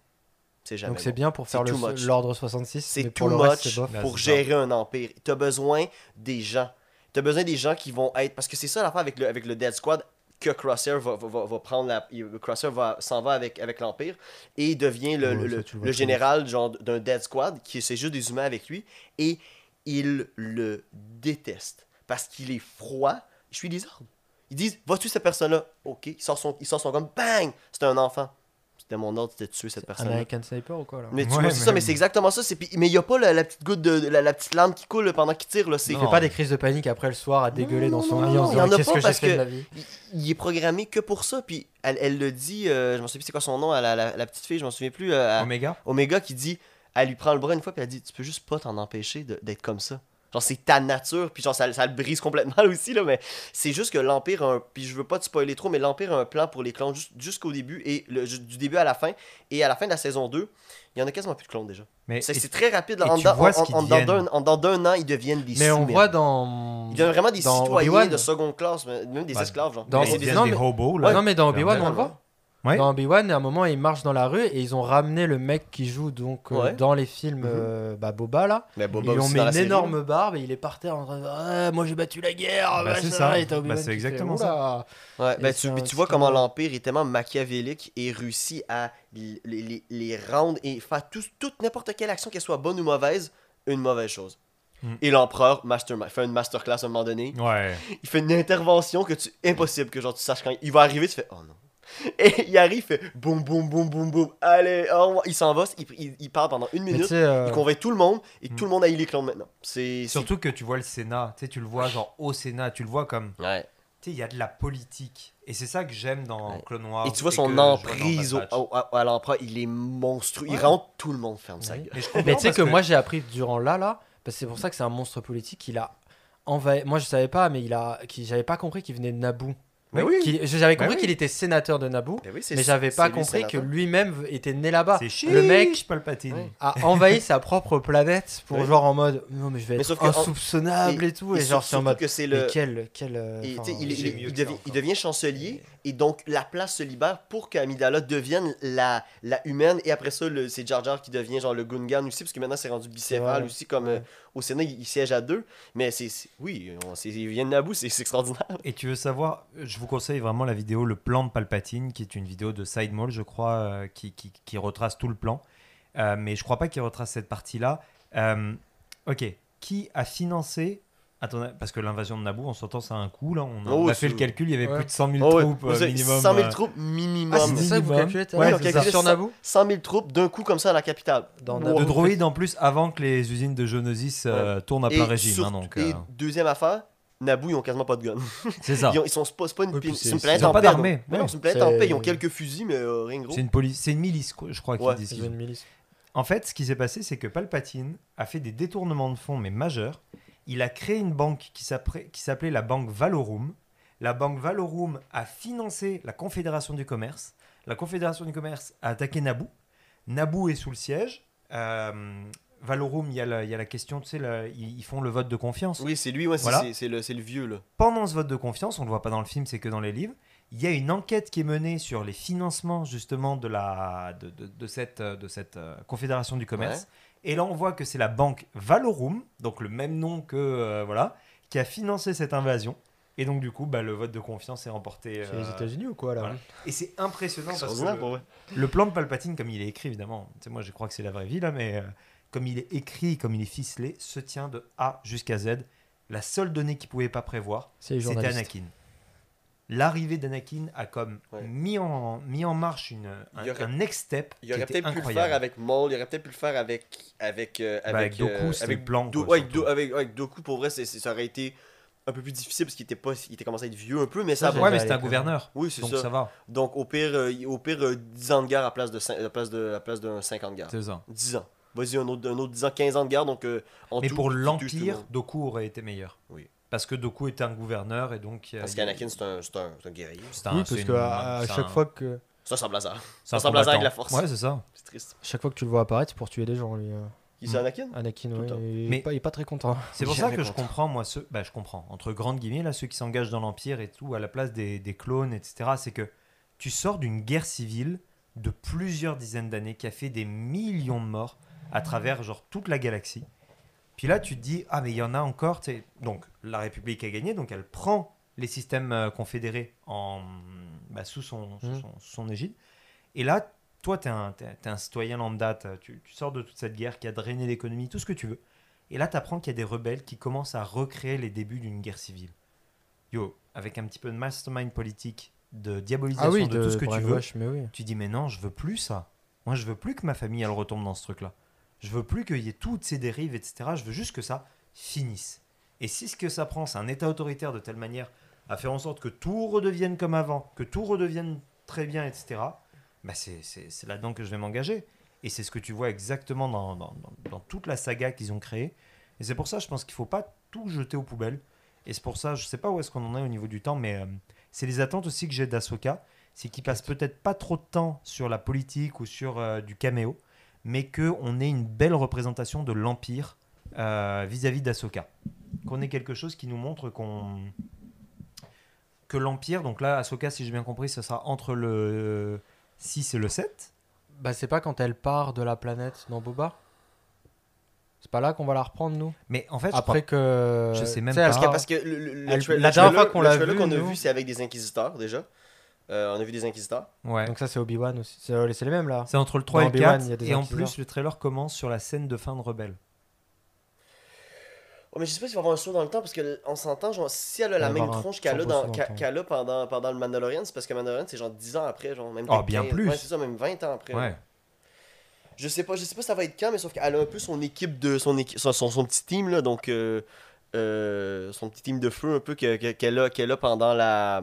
C'est jamais. Donc c'est bien pour faire l'ordre 66. C'est too much pour gérer un empire. Tu as besoin des gens. Tu as besoin des gens qui vont être. Parce que c'est ça l'affaire avec le Dead Squad, que Crosshair va prendre Crosshair s'en va avec l'Empire et devient le général genre d'un Dead Squad, c'est juste des humains avec lui. Et il le déteste. Parce qu'il est froid, je suis des ordres. Ils disent, va tuer cette personne-là. Ok, il sort son gomme, bang! C'était un enfant. C'était mon ordre, c'était de tuer cette personne-là. American Sniper ou quoi là? Mais tu vois, c'est ça, mais c'est exactement ça. Mais il n'y a pas la petite goutte la petite larme qui coule pendant qu'il tire. Là, il fait pas des crises de panique après le soir à dégueuler dans son lit en disant qu'est-ce que j'ai fait de ma vie. Il est programmé que pour ça. Puis elle le dit, je me souviens plus c'est quoi son nom, la petite fille, je m'en souviens plus. Omega qui dit, elle lui prend le bras une fois, puis elle dit, tu peux juste pas t'en empêcher d'être comme ça. Genre, c'est ta nature, puis genre, ça le brise complètement aussi, là, mais c'est juste que l'Empire puis je veux pas te spoiler trop, mais l'Empire a un plan pour les clones jusqu'au début, et du début à la fin, et à la fin de la saison 2, il y en a quasiment plus de clones déjà. C'est très rapide, là, dans d'un an, ils deviennent des mais on voit ils deviennent vraiment des citoyens de seconde classe, même des esclaves, genre. Ils deviennent des hobos, là. Non, mais dans Obi-Wan, on le voit. Ouais. Dans Obi-Wan, à un moment, il marche dans la rue et ils ont ramené le mec qui joue donc dans les films Boba là. Mais Boba ils lui ont mis une énorme barbe et il est par terre en train de moi j'ai battu la guerre. C'est ça. C'est exactement ça. Tu vois comment l'Empire est tellement machiavélique et réussit à les rendre et faire toute n'importe quelle action, qu'elle soit bonne ou mauvaise, une mauvaise chose. Et l'empereur fait une masterclass à un moment donné. Ouais. Il fait une intervention que impossible que genre tu saches quand il va arriver, tu fais oh non. Et il arrive, il fait boum boum boum boum boum. Allez, il s'en va, il parle pendant 1 minute, il convainc tout le monde et tout le monde haït les clones maintenant. Surtout que tu vois le Sénat, tu sais, tu le vois genre au Sénat, tu le vois comme. Ouais. Tu sais, il y a de la politique. Et c'est ça que j'aime dans Clone Wars. Et tu vois son emprise à l'empereur, il est monstrueux. Il rend tout le monde ferme sa gueule. Mais tu sais que moi j'ai appris durant là, parce que c'est pour ça que c'est un monstre politique, il a envahi. Moi je savais pas, mais j'avais pas compris qu'il venait de Naboo. Mais oui. J'avais compris qu'il était sénateur de Naboo, mais j'avais pas compris que lui-même était né là-bas. Le mec Palpatine a envahi sa propre planète pour genre en mode non mais je vais être insoupçonnable et tout, et genre c'est en mode mais il devient chancelier et donc la place se libère pour qu'Amidala devienne la humaine, et après ça c'est Jar Jar qui devient genre le Gungan aussi, parce que maintenant c'est rendu bicéphale aussi, comme au Sénat il siège à 2, mais il vient de Naboo, c'est extraordinaire. Et tu veux savoir, je vous conseille vraiment la vidéo Le plan de Palpatine, qui est une vidéo de Sidemall, je crois, qui retrace tout le plan. Mais je crois pas qu'il retrace cette partie-là. Ok, qui a financé... Attendez, parce que l'invasion de Naboo, on s'entend, ça a un coût, là. On a fait le calcul, il y avait plus de 100 000 troupes minimum. 100 000 troupes minimum. Ah, c'est ça que vous calculez sur Naboo 100 000 troupes d'un coup comme ça à la capitale. De droïdes en plus, avant que les usines de Geonosis tournent à plein régime. Et deuxième affaire, Naboo, ils ont quasiment pas de guns. C'est ça. C'est pas une planète en paix. Non, c'est une planète en paix. Ils ont quelques fusils, mais rien de gros. C'est une milice, je crois qu'ils disent. C'est une milice. En fait, ce qui s'est passé, c'est que Palpatine a fait des détournements de fonds, mais majeurs. Il a créé une banque qui s'appelait la banque Valorum. La banque Valorum a financé la Confédération du Commerce. La Confédération du Commerce a attaqué Naboo. Naboo est sous le siège. Valorum, il y a la question, tu sais, ils font le vote de confiance. Oui, c'est lui, c'est le vieux. Là. Pendant ce vote de confiance, on ne le voit pas dans le film, c'est que dans les livres, il y a une enquête qui est menée sur les financements justement de cette Confédération du Commerce. Ouais. Et là, on voit que c'est la banque Valorum, donc le même nom que qui a financé cette invasion. Et donc, du coup, le vote de confiance est remporté. C'est les États-Unis ou quoi, là voilà. Et c'est impressionnant parce que le plan de Palpatine, comme il est écrit, évidemment, moi je crois que c'est la vraie vie, là, mais comme il est écrit, comme il est ficelé, se tient de A jusqu'à Z. La seule donnée qu'il ne pouvait pas prévoir, c'était Anakin. L'arrivée d'Anakin a comme mis en marche un next step. Il aurait peut-être pu le faire avec Maul, il aurait peut-être pu le faire avec Dooku, c'était le plan. Avec Dooku, pour vrai, ça aurait été un peu plus difficile parce qu'il était commencé à être vieux un peu, mais ça va. Ouais, mais c'était un gouverneur. Oui, c'est donc ça va. Donc au pire 10 ans de guerre à place d'un 50 de guerre. C'est ça. 10 ans. Vas-y, un autre 10 ans, 15 ans de guerre. Donc, mais pour l'Empire, Dooku aurait été meilleur. Oui. Parce que Dooku était un gouverneur et donc... Parce qu'Anakin, c'est un guerrier. Oui, parce qu'à chaque fois que... Ça ressemble à ça. Ça ressemble à ça avec la force. Ouais, c'est ça. C'est triste. Chaque fois que tu le vois apparaître, c'est pour tuer des gens, lui. Qui c'est Anakin ? Anakin, oui. Mais il est pas très content. C'est pour ça que je comprends, moi, je comprends. Entre grandes guillemets, là, ceux qui s'engagent dans l'Empire et tout, à la place des clones, etc., c'est que tu sors d'une guerre civile de plusieurs dizaines d'années qui a fait des millions de morts à travers genre toute la galaxie. Puis là, tu te dis, mais il y en a encore. T'sais. Donc, la République a gagné, donc elle prend les systèmes confédérés sous son égide. Et là, toi, tu es un citoyen lambda, tu sors de toute cette guerre qui a drainé l'économie, tout ce que tu veux. Et là, tu apprends qu'il y a des rebelles qui commencent à recréer les débuts d'une guerre civile. Avec un petit peu de mastermind politique, de diabolisation de tout ce que tu veux, tu dis, mais non, je veux plus ça. Moi, je veux plus que ma famille, elle retombe dans ce truc-là. Je veux plus qu'il y ait toutes ces dérives, etc. Je veux juste que ça finisse. Et si ce que ça prend, c'est un État autoritaire de telle manière à faire en sorte que tout redevienne comme avant, que tout redevienne très bien, etc., c'est là-dedans que je vais m'engager. Et c'est ce que tu vois exactement dans toute la saga qu'ils ont créée. Et c'est pour ça, je pense qu'il ne faut pas tout jeter aux poubelles. Et c'est pour ça, je ne sais pas où est-ce qu'on en est au niveau du temps, mais c'est les attentes aussi que j'ai d'Ahsoka. C'est qu'il passe peut-être pas trop de temps sur la politique ou sur du caméo, mais qu'on ait une belle représentation de l'Empire vis-à-vis d'Ahsoka. Qu'on ait quelque chose qui nous montre que l'Empire, donc là, Ahsoka, si j'ai bien compris, ça sera entre le 6 et le 7. C'est pas quand elle part de la planète dans Boba ? C'est pas là qu'on va la reprendre, nous ? Mais en fait, je sais même pas. Parce que la dernière fois qu'on l'a qu'on a vu, c'est avec des inquisiteurs, déjà. On a vu des inquisiteurs. Ouais. Donc ça, c'est Obi-Wan aussi. C'est les mêmes, là. C'est entre le 3 et le 4. Et en plus, le trailer commence sur la scène de fin de Rebelle. Ouais, mais je sais pas s'il va y avoir un saut dans le temps parce qu'on s'entend, genre, si elle a la même tronche qu'elle a pendant le Mandalorian, c'est parce que Mandalorian c'est genre 10 ans après, genre même bien 15, plus. Ouais, c'est ça, même 20 ans après. Ouais. Je sais pas ça va être quand, mais sauf qu'elle a un peu son équipe son petit team là, donc son petit team de feu un peu qu'elle a pendant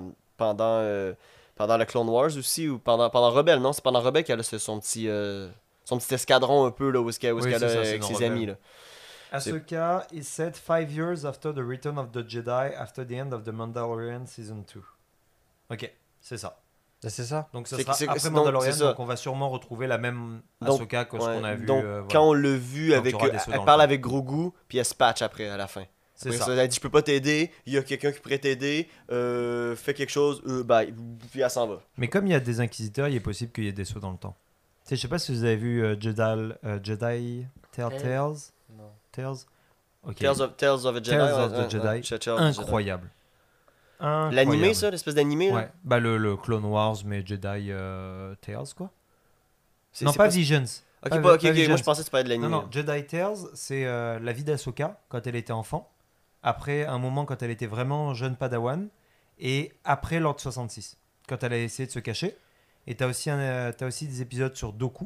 la Clone Wars aussi ou pendant Rebelle, non, c'est pendant Rebelle qu'elle a son petit escadron un peu là où est-ce qu'elle Oui, a c'est ça, avec ses amis là. Ahsoka is set 5 years after the return of the Jedi after the end of the Mandalorian Season 2. Ok, c'est ça. C'est ça. Donc ça sera après Mandalorian, donc on va sûrement retrouver la même Ahsoka que ce qu'on a vu. Donc quand on l'a vu avec elle parle avec Grogu, puis elle se patch après à la fin. C'est ça. Elle dit je peux pas t'aider, il y a quelqu'un qui pourrait t'aider, fais quelque chose, puis elle s'en va. Mais comme il y a des inquisiteurs, il est possible qu'il y ait des sauts dans le temps. Tu sais, je sais pas si vous avez vu Jedi Tales. Non. Tales of a Jedi. Tales of the Jedi. Incroyable. L'animé, ça, l'espèce d'animé. Ouais. Bah le Clone Wars, mais Jedi Tales quoi. Non, pas Visions. Ok, moi je pensais que tu parlais de l'animé. Non, Jedi Tales, c'est la vie d'Ahsoka quand elle était enfant. Après un moment quand elle était vraiment jeune Padawan. Et après l'Ordre 66, quand elle a essayé de se cacher. Et t'as aussi des épisodes sur Dooku.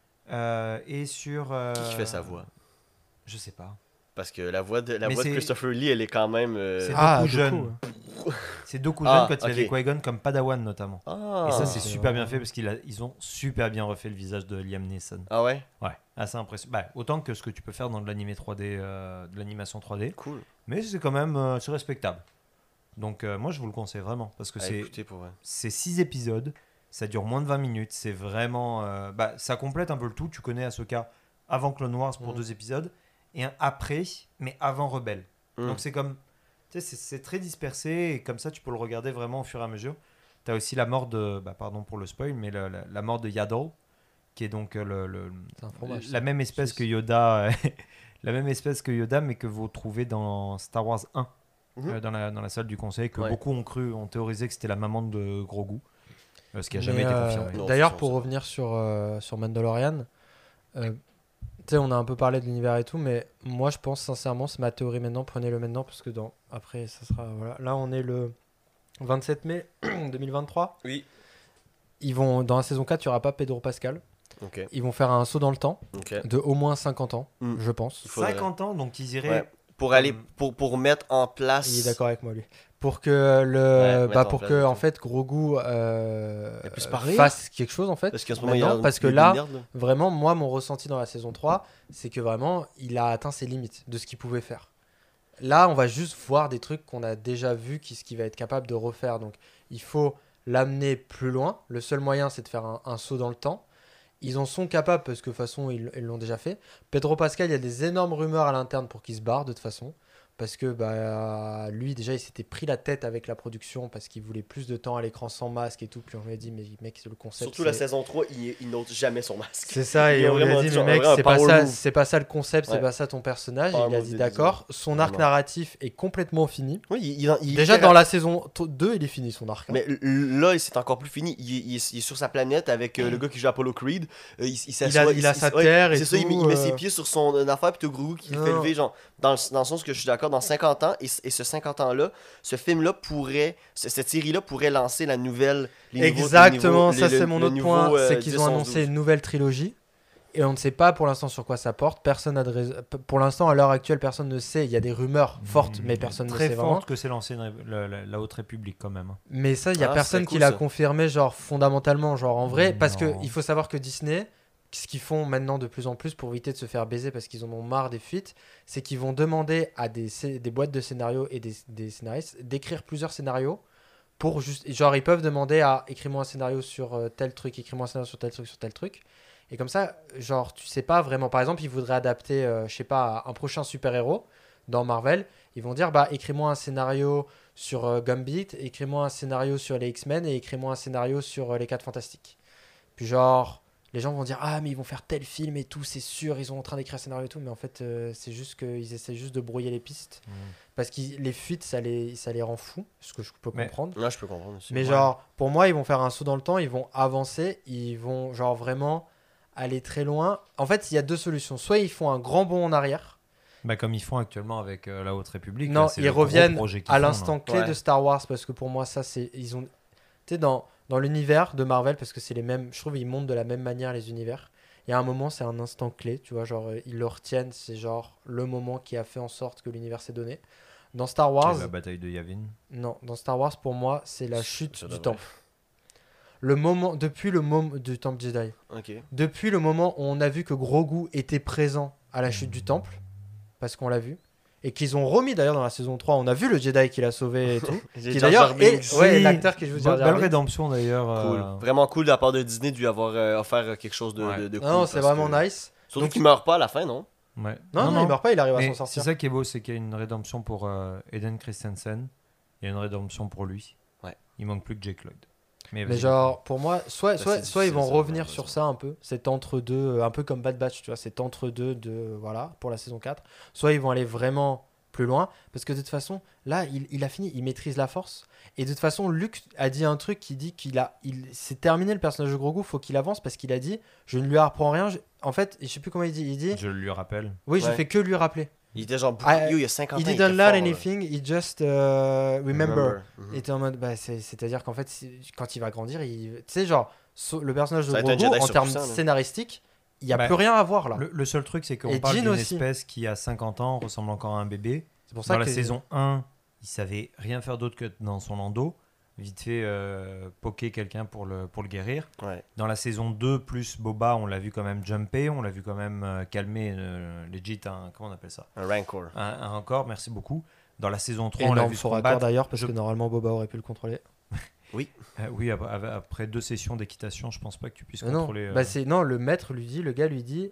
Et sur... Qui fait sa voix? Je sais pas. Parce que la voix de Christopher Lee, elle est quand même... C'est Dooku jeune. C'est Dooku jeune quand il avait Qui-Gon comme Padawan notamment. Et ça c'est super bien fait parce qu'ils ont super bien refait le visage de Liam Neeson. Ah ouais? Ouais, assez impressionnant. Autant que ce que tu peux faire dans de l'animé 3D, de l'animation 3D. Cool. Mais c'est quand même c'est respectable. Donc moi je vous le conseille vraiment parce que c'est 6 épisodes, ça dure moins de 20 minutes, c'est vraiment... ça complète un peu le tout, tu connais Ahsoka avant Clone Wars pour 2 épisodes et un après, mais avant Rebelle. Donc c'est comme... Tu sais, c'est très dispersé et comme ça tu peux le regarder vraiment au fur et à mesure. Tu as aussi la mort de... pardon pour le spoil, mais la mort de Yaddle, qui est donc la même espèce que Yoda, la même espèce que Yoda, mais que vous trouvez dans Star Wars 1. Dans la salle du conseil, que beaucoup ont théorisé que c'était la maman de Grogu, ce qui n'a jamais été confirmé. D'ailleurs, pour revenir sur Mandalorian, on a un peu parlé de l'univers et tout, mais moi je pense sincèrement, c'est ma théorie maintenant, prenez-le maintenant, parce que après ça sera... Voilà. Là on est le 27 mai 2023. Oui. Dans la saison 4, il n'y aura pas Pedro Pascal. Okay. Ils vont faire un saut dans le temps de au moins 50 ans, je pense. 50 ans, donc ils iraient... Ouais. Pour aller pour mettre en place. Il est d'accord avec moi lui. Pour que en fait Grogu fasse quelque chose en fait. Parce qu'à ce moment parce que là vraiment moi mon ressenti dans la saison 3, c'est que vraiment il a atteint ses limites de ce qu'il pouvait faire. Là, on va juste voir des trucs qu'on a déjà vu ce qu'il va être capable de refaire. Donc il faut l'amener plus loin. Le seul moyen c'est de faire un saut dans le temps. Ils en sont capables parce que de toute façon ils l'ont déjà fait. Pedro Pascal, il y a des énormes rumeurs à l'interne pour qu'il se barre de toute façon. Parce que lui déjà il s'était pris la tête avec la production parce qu'il voulait plus de temps à l'écran sans masque et tout. Puis on lui a dit mais mec c'est le concept. Surtout la saison 3 il n'ôte jamais son masque. C'est ça et on lui a dit mais mec c'est pas ça le concept, c'est pas ça ton personnage. Et il a dit d'accord. Son arc narratif est complètement fini. Oui, déjà dans la saison 2 il est fini son arc. Mais là c'est encore plus fini. Il est sur sa planète avec le gars qui joue Apollo Creed. Il a sa terre et tout. C'est ça, il met ses pieds sur son affaire puis t'as Grogu qui le fait lever genre dans le sens que je suis d'accord dans 50 ans et ce 50 ans là ce film là cette série là pourrait lancer la nouvelle exactement ça c'est mon autre point c'est qu'ils ont annoncé une nouvelle trilogie et on ne sait pas pour l'instant sur quoi ça porte. Pour l'instant à l'heure actuelle personne ne sait, il y a des rumeurs fortes mais personne ne sait vraiment. Très forte que c'est lancé la Haute République quand même. Mais ça il y a personne qui l'a confirmé genre fondamentalement genre en vrai parce que il faut savoir que Disney ce qu'ils font maintenant de plus en plus pour éviter de se faire baiser parce qu'ils en ont marre des fuites, c'est qu'ils vont demander à des boîtes de scénarios et des scénaristes d'écrire plusieurs scénarios pour juste... Genre, ils peuvent demander à écris-moi un scénario sur tel truc, écris-moi un scénario sur tel truc. Et comme ça, genre, tu sais pas vraiment... Par exemple, ils voudraient adapter, je sais pas, un prochain super-héros dans Marvel. Ils vont dire, écris-moi un scénario sur Gambit, écris-moi un scénario sur les X-Men et écris-moi un scénario sur les 4 Fantastiques. Puis genre... Les gens vont dire mais ils vont faire tel film et tout, c'est sûr, ils sont en train d'écrire un scénario et tout, mais en fait c'est juste qu'ils essaient juste de brouiller les pistes parce que les fuites ça les rend fous, ce que je peux comprendre. Là je peux comprendre aussi. Mais genre pour moi ils vont faire un saut dans le temps, ils vont avancer, ils vont genre vraiment aller très loin. En fait il y a 2 solutions, soit ils font un grand bond en arrière Comme ils font actuellement avec la Haute République. Non, là, ils reviennent à l'instant clé de Star Wars parce que pour moi, ça, c'est. Ils ont. Tu sais, dans l'univers de Marvel, parce que c'est les mêmes. Je trouve qu'ils montent de la même manière les univers. Il y a un moment, c'est un instant clé, tu vois, genre, ils le retiennent, c'est genre le moment qui a fait en sorte que l'univers s'est donné. Dans Star Wars. C'est la bataille de Yavin. Non, dans Star Wars, pour moi, c'est la chute du temple. Le moment, depuis le moment du temple Jedi. Okay. Depuis le moment où on a vu que Grogu était présent à la chute du temple, parce qu'on l'a vu, et qu'ils ont remis d'ailleurs dans la saison 3, on a vu le Jedi qui l'a sauvé et tout. Qui d'ailleurs est l'acteur qui joue Jar Jar Belle Binks. rédemption d'ailleurs. Cool. Vraiment cool de la part de Disney de lui avoir offert quelque chose de cool. Non, c'est vraiment nice. Surtout qu'il meurt pas à la fin, non? Ouais. Non, il meurt pas, il arrive à s'en sortir. C'est ça qui est beau, c'est qu'il y a une rédemption pour Hayden Christensen, il y a une rédemption pour lui. Ouais. Il manque plus que Jake Lloyd. Mais genre, pour moi, soit ils vont revenir sur ça un peu, cet entre-deux, un peu comme Bad Batch, tu vois, cet entre-deux voilà, pour la saison 4. Soit ils vont aller vraiment plus loin, parce que de toute façon, là, il a fini, il maîtrise la force. Et de toute façon, Luke a dit un truc qui dit c'est terminé le personnage de Grogu, faut qu'il avance, parce qu'il a dit, je ne lui apprends rien. En fait, je sais plus comment il dit. Je lui rappelle. Oui, je fais que lui rappeler. Il était genre, il y a 50 ans. Il didn't learn anything, he just remember. Il était en mode, c'est-à-dire qu'en fait, quand il va grandir, tu sais, genre, le personnage de Grogu, en termes scénaristiques, il n'y a plus rien à voir là. Le seul truc, c'est qu'on parle d'une espèce qui a 50 ans, ressemble encore à un bébé. C'est pour ça dans la saison 1, il savait rien faire d'autre que dans son landau. Vite fait poker quelqu'un pour le guérir. Ouais. Dans la saison 2, plus Boba, on l'a vu quand même jumper, on l'a vu quand même calmer legit comment on appelle ça ? Un rancor. Un rancor, merci beaucoup. Dans la saison 3, on l'a vu se combattre d'ailleurs, parce que normalement Boba aurait pu le contrôler. Oui. Oui, après 2 sessions d'équitation, je pense pas que tu puisses contrôler. Non, le maître le gars lui dit,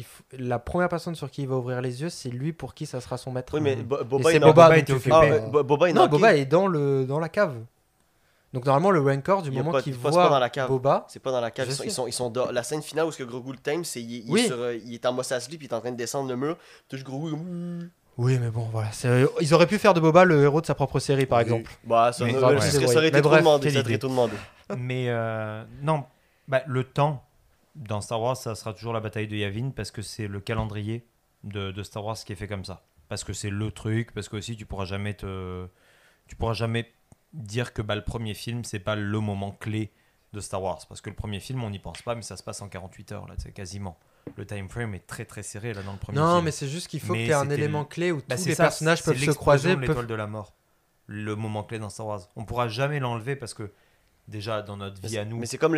la première personne sur qui il va ouvrir les yeux, c'est lui pour qui ça sera son maître. Oui, mais Boba était occupé. Boba est dans la cave. Donc normalement le rancor du moment qu'il voit Boba, c'est pas dans la cave, ils sont dans la scène finale où ce que Grogu le tame, c'est il est en Mos Eisley puis il est en train de descendre le mur, touche Grogu comme... Oui, mais bon, voilà. Ils auraient pu faire de Boba le héros de sa propre série, par exemple. Bah, ça aurait été trop demandé. Mais non, le temps, dans Star Wars, ça sera toujours la bataille de Yavin, parce que c'est le calendrier de Star Wars qui est fait comme ça. Parce que c'est le truc, parce que aussi tu pourras jamais dire que le premier film, c'est pas le moment clé de Star Wars. Parce que le premier film, on n'y pense pas, mais ça se passe en 48 heures, là, quasiment. Le time frame est très très serré là dans le premier film. Non, mais c'est juste qu'il faut que tu aies un élément clé où tous les personnages peuvent se croiser. L'étoile de la mort, le moment clé dans Star Wars. On pourra jamais l'enlever parce que déjà dans notre vie à nous. Mais c'est comme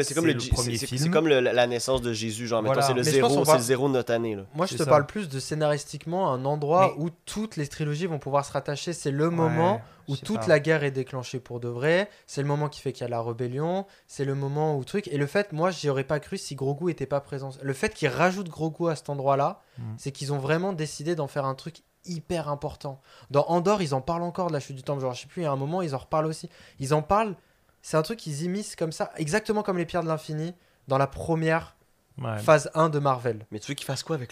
la naissance de Jésus, genre voilà. C'est le zéro de notre année. Là. Moi, je te parle plus de scénaristiquement un endroit où toutes les trilogies vont pouvoir se rattacher. C'est le moment où toute la guerre est déclenchée pour de vrai. C'est le moment qui fait qu'il y a la rébellion. C'est le moment où truc. Et le fait, moi, j'y aurais pas cru si Grogu était pas présent. Le fait qu'ils rajoutent Grogu à cet endroit-là, c'est qu'ils ont vraiment décidé d'en faire un truc hyper important. Dans Andor, ils en parlent encore de la chute du temple. Genre, je sais plus, il y a un moment, ils en reparlent aussi. Ils en parlent. C'est un truc qu'ils immiscent comme ça, exactement comme les pierres de l'infini dans la première phase 1 de Marvel. Mais tu veux qu'ils fassent quoi avec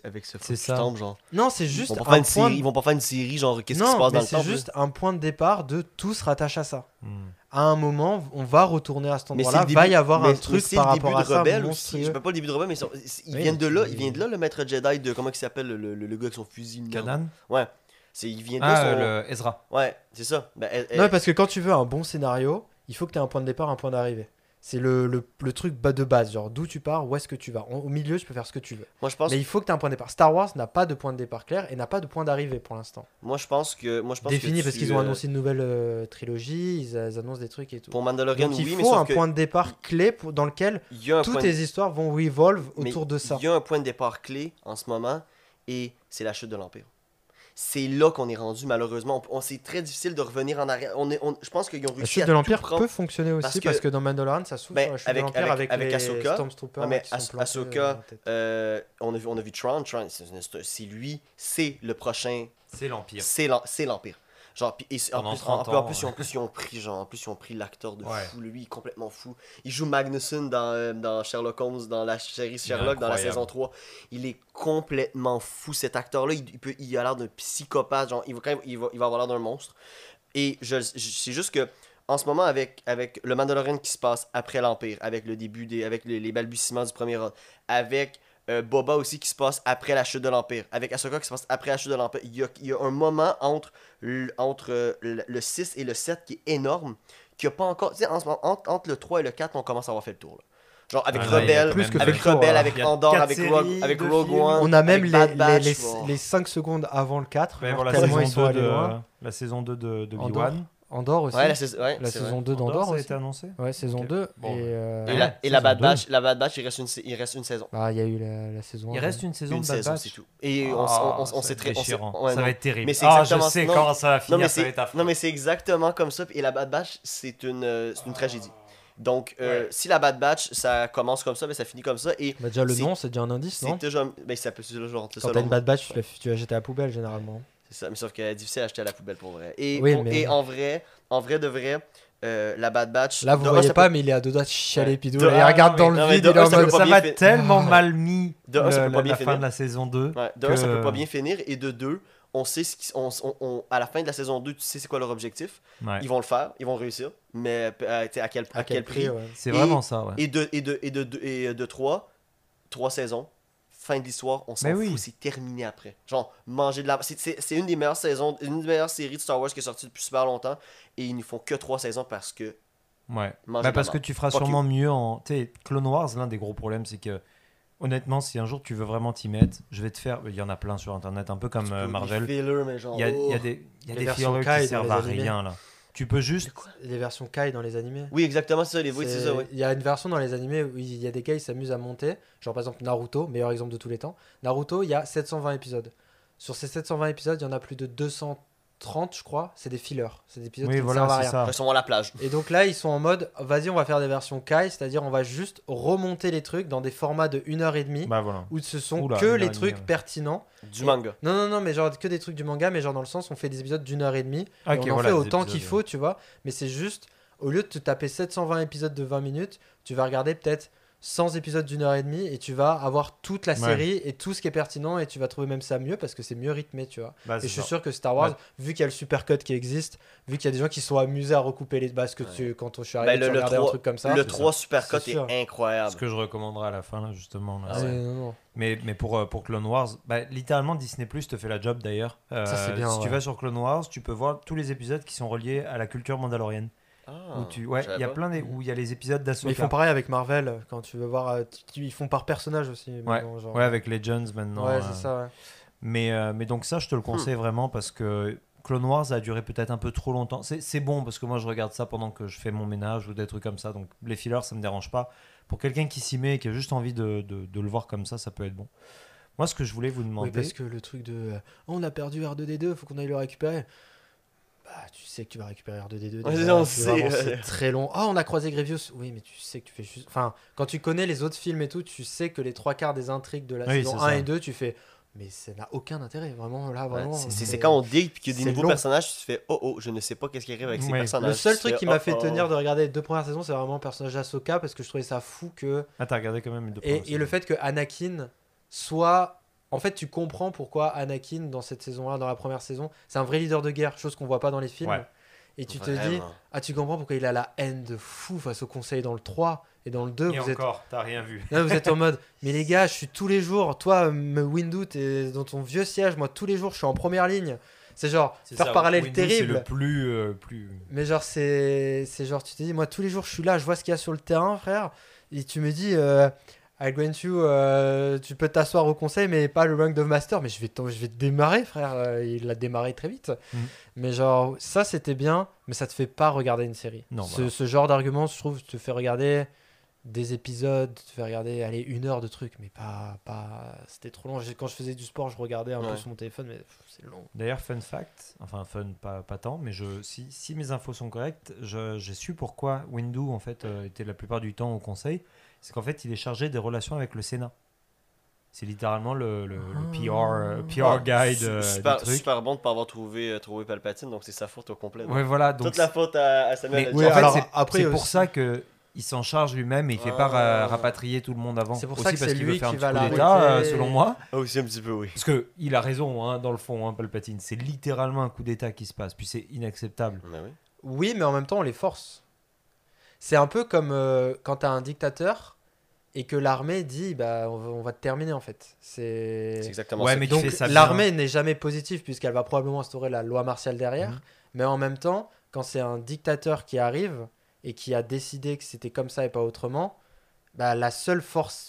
ce temple, genre? Non, c'est juste ils vont pas faire une série, genre qu'est-ce qui se passe dans le temple? Non, mais c'est juste un point de départ de tout se rattache à ça. À un moment, on va retourner à cet endroit-là, va y avoir un truc par rapport à ça. Je sais pas le début de Rebelle, mais il vient de là, le maître Jedi de comment il s'appelle le gars avec son fusil. Kanan? Ouais. Il vient de Ezra. Ouais, c'est ça. Non, parce que quand tu veux un bon scénario, il faut que tu aies un point de départ, un point d'arrivée. C'est le truc de base, genre d'où tu pars, où est-ce que tu vas. Au milieu, tu peux faire ce que tu veux. Moi, je pense mais il faut que tu aies un point de départ. Star Wars n'a pas de point de départ clair et n'a pas de point d'arrivée pour l'instant. Moi, je pense défini parce qu'ils ont annoncé une nouvelle trilogie, ils annoncent des trucs et tout. Pour Mandalorian, donc, il faut un point de départ clé dans lequel toutes les histoires vont revolve autour de ça. Il y a un point de départ clé en ce moment et c'est la chute de l'Empire. C'est là qu'on est rendu, malheureusement. C'est très difficile de revenir en arrière. Je pense qu'ils ont réussi à. La chute de l'Empire peut fonctionner aussi parce que dans Mandalorian, ça s'ouvre sur la chute de l'Empire avec les Ahsoka, Stormtroopers. Mais Ahsoka, on a vu Tron. C'est lui, c'est le prochain. C'est l'Empire. C'est l'Empire. Genre, en plus, ils ont pris l'acteur de fou. Lui, il est complètement fou. Il joue Magnussen dans Sherlock Holmes, dans la série Sherlock, dans la saison 3. Il est complètement fou, cet acteur-là. Il a l'air d'un psychopathe. Genre, il va avoir l'air d'un monstre. Et c'est juste que, en ce moment, avec le Mandalorian qui se passe après l'Empire, avec le début avec les balbutiements du premier ordre, avec Boba aussi qui se passe après la chute de l'Empire. Avec Ahsoka qui se passe après la chute de l'Empire. Il y a un moment entre le 6 et le 7 qui est énorme, qui a pas encore... Tu sais, entre le 3 et le 4, on commence à avoir fait le tour. Là. Genre avec Rebelle, avec Andorre, avec Rogue One. On a même les 5 secondes avant le 4. Tellement ils sont allés loin. La saison 2 de Obi-Wan. Andorre aussi. Ouais, la saison 2 d'Andorre ça a été annoncé. Ouais, saison 2. Bon, et la Bad Batch, il reste une saison. Ah, il y a eu la saison. Il reste une saison de Bad Batch. C'est tout. Et on sait très déchirant. Ça va être terrible. Mais c'est exactement je sais comment ça va finir, ça va être affreux. Non, mais c'est exactement comme ça. Et la Bad Batch, c'est une tragédie. Donc, si la Bad Batch, ça commence comme ça, mais ça finit comme ça. Et déjà, le nom, c'est déjà un indice, non? C'est déjà. Mais ça peut se genre. Quand t'as une Bad Batch, tu vas jeter à la poubelle, généralement. C'est ça, mais sauf qu'elle est difficile à acheter à la poubelle pour vrai. Et en vrai de vrai, la Bad Batch. Là, vous voyez pas, mais il est à deux doigts de chialer Pidou. Il regarde dans le vide. Ça m'a tellement mal mis la fin de la saison 2. De un, ça peut pas bien finir. Et de deux, on sait à la fin de la saison 2, tu sais c'est quoi leur objectif. Ils vont le faire, ils vont réussir. Mais à quel prix. C'est vraiment ça, ouais. Et de trois saisons. Fin de l'histoire, on s'en fout, c'est terminé après. Genre, manger de la... C'est une des meilleures saisons, une des meilleures séries de Star Wars qui est sortie depuis super longtemps, et ils ne font que 3 saisons parce que... Ouais, parce que tu feras sûrement mieux en... Tu sais, Clone Wars, l'un des gros problèmes, c'est que, honnêtement, si un jour tu veux vraiment t'y mettre, je vais te faire... Il y en a plein sur Internet, un peu comme Marvel. Il y a des fillers qui servent à rien, là. Tu peux juste... Les versions Kai dans les animés. Oui, exactement, c'est ça. C'est ça, oui. Il y a une version dans les animés où il y a des Kai qui s'amusent à monter. Genre par exemple Naruto, meilleur exemple de tous les temps. Naruto, il y a 720 épisodes. Sur ces 720 épisodes, il y en a plus de 230, je crois. C'est des fillers. C'est des épisodes qui ne servent à rien. Ils sont à la plage. Et donc là, ils sont en mode, vas-y, on va faire des versions Kai. C'est-à-dire, on va juste remonter les trucs dans des formats de 1h30. Où ce sont que les trucs pertinents. Du manga. Non, mais genre que des trucs du manga, mais genre dans le sens, on fait des épisodes d'1h30. Et on en fait autant qu'il faut, tu vois. Mais c'est juste, au lieu de te taper 720 épisodes de 20 minutes, tu vas regarder peut-être 100 épisodes d'1h30 et tu vas avoir toute la série et tout ce qui est pertinent et tu vas trouver même ça mieux parce que c'est mieux rythmé, tu vois. Et je suis sûr que Star Wars, vu qu'il y a le supercut qui existe, vu qu'il y a des gens qui sont amusés à recouper les bases quand je suis arrivé, tu regardais un truc comme ça. Le 3 supercut est incroyable. Ce que je recommanderais à la fin, là, justement. Là, non. Mais pour Clone Wars, littéralement Disney Plus te fait la job d'ailleurs. Ça c'est bien. Si tu vas sur Clone Wars, tu peux voir tous les épisodes qui sont reliés à la culture mandalorienne. Il y a plein où il y a les épisodes d'Ahsoka. Mais ils font pareil avec Marvel quand tu veux voir, ils font par personnage aussi. Ouais, avec Legends maintenant. Ouais, c'est ça. Ouais. Mais donc ça, je te le conseille vraiment parce que Clone Wars a duré peut-être un peu trop longtemps. C'est bon parce que moi je regarde ça pendant que je fais mon ménage ou des trucs comme ça. Donc les fillers, ça me dérange pas. Pour quelqu'un qui s'y met et qui a juste envie de le voir comme ça peut être bon. Moi, ce que je voulais vous demander. Oui, parce que le truc de on a perdu R2D2, faut qu'on aille le récupérer. Tu sais que tu vas récupérer R2D2. C'est très long. On a croisé Grievous. Oui, mais tu sais que tu fais juste. Enfin, quand tu connais les autres films et tout, tu sais que les 3/4 des intrigues de la saison 1 et 2, tu fais. Mais ça n'a aucun intérêt, vraiment. Là, vraiment. C'est quand on dit qu'il y a des nouveaux personnages, tu fais je ne sais pas qu'est-ce qui arrive avec ces personnages. Le seul truc qui m'a fait tenir de regarder les 2 premières saisons, c'est vraiment le personnage d'Ahsoka parce que je trouvais ça fou que. T'as regardé quand même les 2 premières saisons. Et le fait que Anakin soit. En fait, tu comprends pourquoi Anakin, dans cette saison-là, dans la première saison, c'est un vrai leader de guerre, chose qu'on voit pas dans les films. Et tu te dis, tu comprends pourquoi il a la haine de fou face au conseil dans le 3 et dans le 2. T'as rien vu. Là, vous êtes en mode, mais les gars, je suis tous les jours, toi, Windu, t'es dans ton vieux siège, moi, tous les jours, je suis en première ligne. C'est genre, faire parallèle Windu, terrible. C'est le plus... Mais genre, c'est genre, tu te dis, moi, tous les jours, je suis là, je vois ce qu'il y a sur le terrain, frère. Et tu me dis... I grant you, tu peux t'asseoir au conseil, mais pas le rank of master. Mais je vais te démarrer, frère. Il l'a démarré très vite. Mais genre, ça c'était bien, mais ça te fait pas regarder une série. Non, ce genre d'argument, je trouve, te fait regarder des épisodes, te fait regarder, 1 heure de trucs, mais pas c'était trop long. Quand je faisais du sport, je regardais un peu sur mon téléphone, mais c'est long. D'ailleurs, fun fact, enfin fun, pas tant, mais si mes infos sont correctes, j'ai su pourquoi Windu en fait était la plupart du temps au conseil. C'est qu'en fait, il est chargé des relations avec le Sénat. C'est littéralement le PR guide. Super bon de ne pas avoir trouvé Palpatine, donc c'est sa faute au complet. Ouais, voilà, donc toute la faute à Samuel. Mais, en fait, c'est pour ça qu'il s'en charge lui-même et il ne fait pas rapatrier tout le monde avant. C'est pour ça que c'est lui qui va un coup d'État, selon moi. Aussi un petit peu, oui. Parce qu'il a raison, dans le fond, Palpatine. C'est littéralement un coup d'État qui se passe. Puis c'est inacceptable. Oui, mais en même temps, on les force. C'est un peu comme quand tu as un dictateur et que l'armée dit on va te terminer en fait. C'est exactement ouais, ça. Mais donc l'armée n'est jamais positive puisqu'elle va probablement instaurer la loi martiale derrière, mais en même temps, quand c'est un dictateur qui arrive et qui a décidé que c'était comme ça et pas autrement, la seule force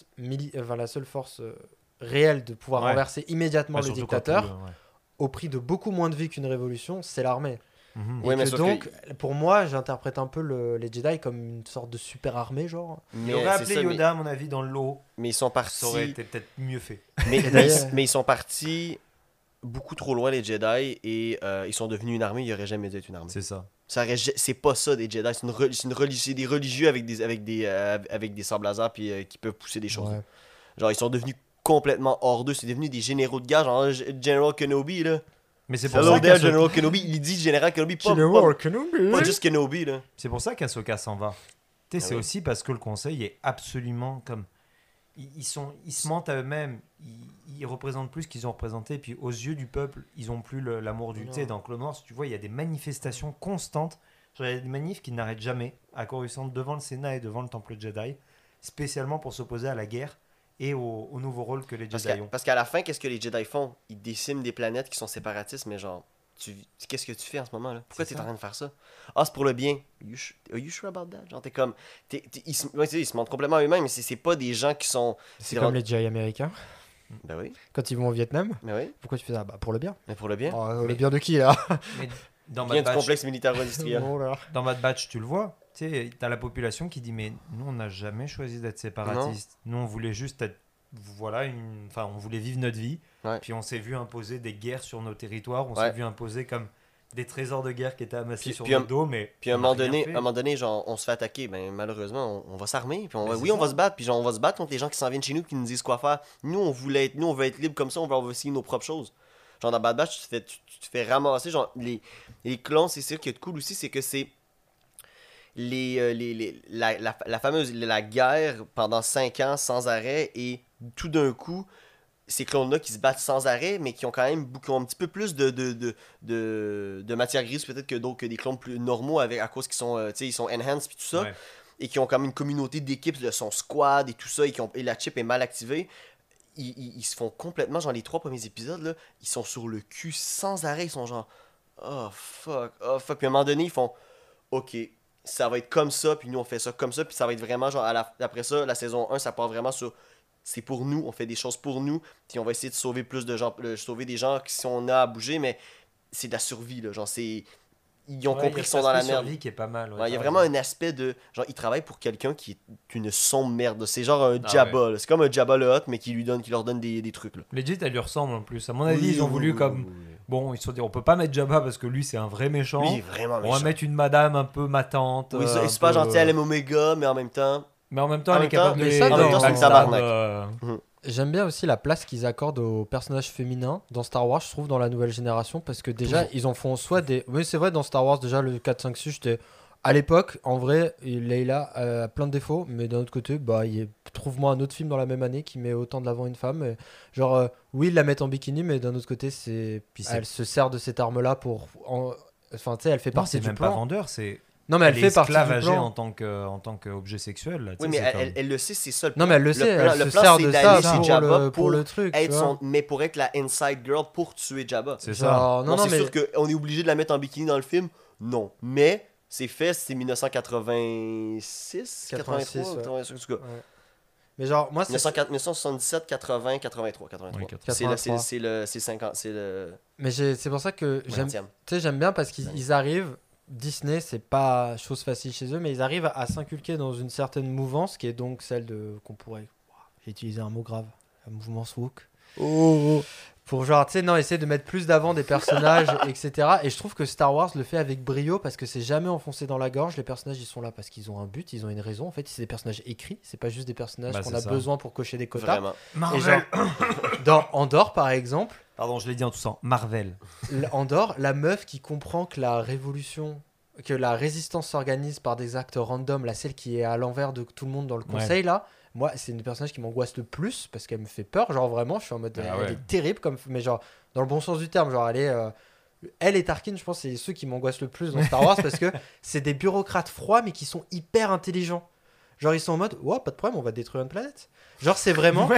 réelle de pouvoir renverser immédiatement le dictateur au prix de beaucoup moins de vie qu'une révolution, c'est l'armée. Et mais donc, pour moi, j'interprète un peu les Jedi comme une sorte de super armée, genre. Mais on aurait appelé Yoda, à mon avis, dans l'eau. Mais ils sont partis. Ça aurait été peut-être mieux fait. Mais ils sont partis beaucoup trop loin, les Jedi, et ils sont devenus une armée. Ils n'auraient jamais dû être une armée. C'est ça. C'est pas ça des Jedi. C'est des religieux avec des sables laser puis qui peuvent pousser des choses. Ouais. Genre, ils sont devenus complètement hors d'eux. C'est devenu des généraux de guerre, genre General Kenobi, là. Mais c'est pour ça General Kenobi, il dit General Kenobi, pas juste Kenobi, là. C'est pour ça qu'Ahsoka s'en va. C'est aussi parce que le conseil est absolument comme... Ils se mentent à eux-mêmes. Ils représentent plus qu'ils ont représenté. Et puis aux yeux du peuple, ils ont plus l'amour du... Tu sais, dans Clone Wars, tu vois, il y a des manifestations constantes. Genre, il y a des manifs qui n'arrêtent jamais à Coruscant, devant le Sénat et devant le Temple Jedi, spécialement pour s'opposer à la guerre et au nouveau rôle que les Jedi ont. Parce qu'à la fin, qu'est-ce que les Jedi font? Ils déciment des planètes qui sont séparatistes, mais genre, qu'est-ce que tu fais en ce moment là? Pourquoi t'es en train de faire ça? Ah, c'est pour le bien. Are you sure about that? Genre, t'es comme. Ils se montrent complètement eux-mêmes, mais c'est pas des gens qui sont. C'est comme les Jedi américains. Ben oui. Quand ils vont au Vietnam. Ben oui. Pourquoi tu fais ça? Pour le bien. Mais pour le bien. Le bien de qui là? Mais dans bien du complexe militaire-industriel. Dans Bad Batch, tu le vois. Tu sais, t'as la population qui dit mais nous on n'a jamais choisi d'être séparatistes. Nous on voulait juste être on voulait vivre notre vie, puis on s'est vu imposer des guerres sur nos territoires, on s'est vu imposer comme des trésors de guerre qui étaient amassés sur notre dos, mais puis à un moment donné, genre on se fait attaquer, ben malheureusement on va s'armer, puis on va se battre, puis genre on va se battre contre les gens qui s'en viennent chez nous, qui nous disent quoi faire. Nous on veut être libre comme ça, on veut essayer nos propres choses. Genre dans Bad Batch, tu te fais ramasser, genre les clones, c'est sûr qu'il y a de cool aussi, c'est que c'est la fameuse guerre pendant 5 ans sans arrêt, et tout d'un coup ces clones-là qui se battent sans arrêt, mais qui ont quand même un petit peu plus de matière grise peut-être que des clones plus normaux, à cause qu'ils sont, ils sont enhanced puis tout ça, et qui ont quand même une communauté d'équipes de son squad et tout ça, et la chip est mal activée. Ils se font complètement, genre les 3 premiers épisodes là, ils sont sur le cul sans arrêt, ils sont genre oh fuck, puis à un moment donné ils font ok, ça va être comme ça, puis nous on fait ça comme ça, puis ça va être vraiment genre après ça, la saison 1 ça part vraiment sur c'est pour nous, on fait des choses pour nous, puis on va essayer de sauver plus de gens, sauver des gens si on a à bouger, mais c'est de la survie là, genre ils ont compris qu'ils sont dans la merde. Survie qui est pas mal. Il y a vraiment un aspect de genre ils travaillent pour quelqu'un qui est une sombre merde, c'est genre un Jabba, c'est comme un Jabba le Hutt mais qui leur donne des trucs là. Legit elle lui ressemble en plus. À mon avis, ils ont voulu comme bon, ils se sont dit on peut pas mettre Jabba parce que lui c'est un vrai méchant. Lui, vraiment méchant. On va mettre une madame un peu matante. Oui, c'est pas gentil, elle aime Omega, mais en même temps elle est capable de c'est une tabarnak. J'aime bien aussi la place qu'ils accordent aux personnages féminins dans Star Wars, je trouve, dans la nouvelle génération, parce que déjà, ils en font soit des... Oui, c'est vrai, dans Star Wars, déjà, le 4-5-6, j'étais... À l'époque, en vrai, Leila a plein de défauts, mais d'un autre côté, trouve-moi un autre film dans la même année qui met autant de l'avant une femme. Et genre, oui, ils la mettent en bikini, mais d'un autre côté, elle se sert de cette arme-là pour... Enfin, tu sais, elle fait partie du plan. C'est même pas vendeur, c'est... Non, mais elle fait partie du plan. en tant qu'objet sexuel. Là, oui, mais elle le sait, c'est ça le plan. Non, mais elle le sait, elle se sert de ça pour le truc. Mais pour être la inside girl pour tuer Jabba. C'est ça. C'est sûr qu'on est obligé de la mettre en bikini dans le film. Non. Mais c'est fait, c'est 1986, 83, en tout cas. Mais genre, moi, c'est 1977, 80, 83. C'est 50. Mais c'est pour ça que j'aime bien parce qu'ils arrivent. Disney, c'est pas chose facile chez eux, mais ils arrivent à s'inculquer dans une certaine mouvance qui est donc celle qu'on pourrait. J'ai utilisé un mot grave, la mouvance woke. Pour genre, tu sais, essayer de mettre plus d'avant des personnages, etc. Et je trouve que Star Wars le fait avec brio parce que c'est jamais enfoncé dans la gorge. Les personnages, ils sont là parce qu'ils ont un but, ils ont une raison. En fait, c'est des personnages écrits, c'est pas juste des personnages qu'on a besoin pour cocher des quotas. Vraiment. Marvel. Et genre, dans Andor, par exemple. Pardon, je l'ai dit en toussant. Marvel. Andor, la meuf qui comprend que la résistance s'organise par des actes random, celle qui est à l'envers de tout le monde dans le conseil, là, moi, c'est une personnage qui m'angoisse le plus parce qu'elle me fait peur. Genre, vraiment, je suis en mode. Elle est terrible, mais genre, dans le bon sens du terme. Genre, elle et Tarkin, je pense, c'est ceux qui m'angoissent le plus dans Star Wars parce que c'est des bureaucrates froids, mais qui sont hyper intelligents. Genre, ils sont en mode, pas de problème, on va détruire une planète. Genre, c'est vraiment.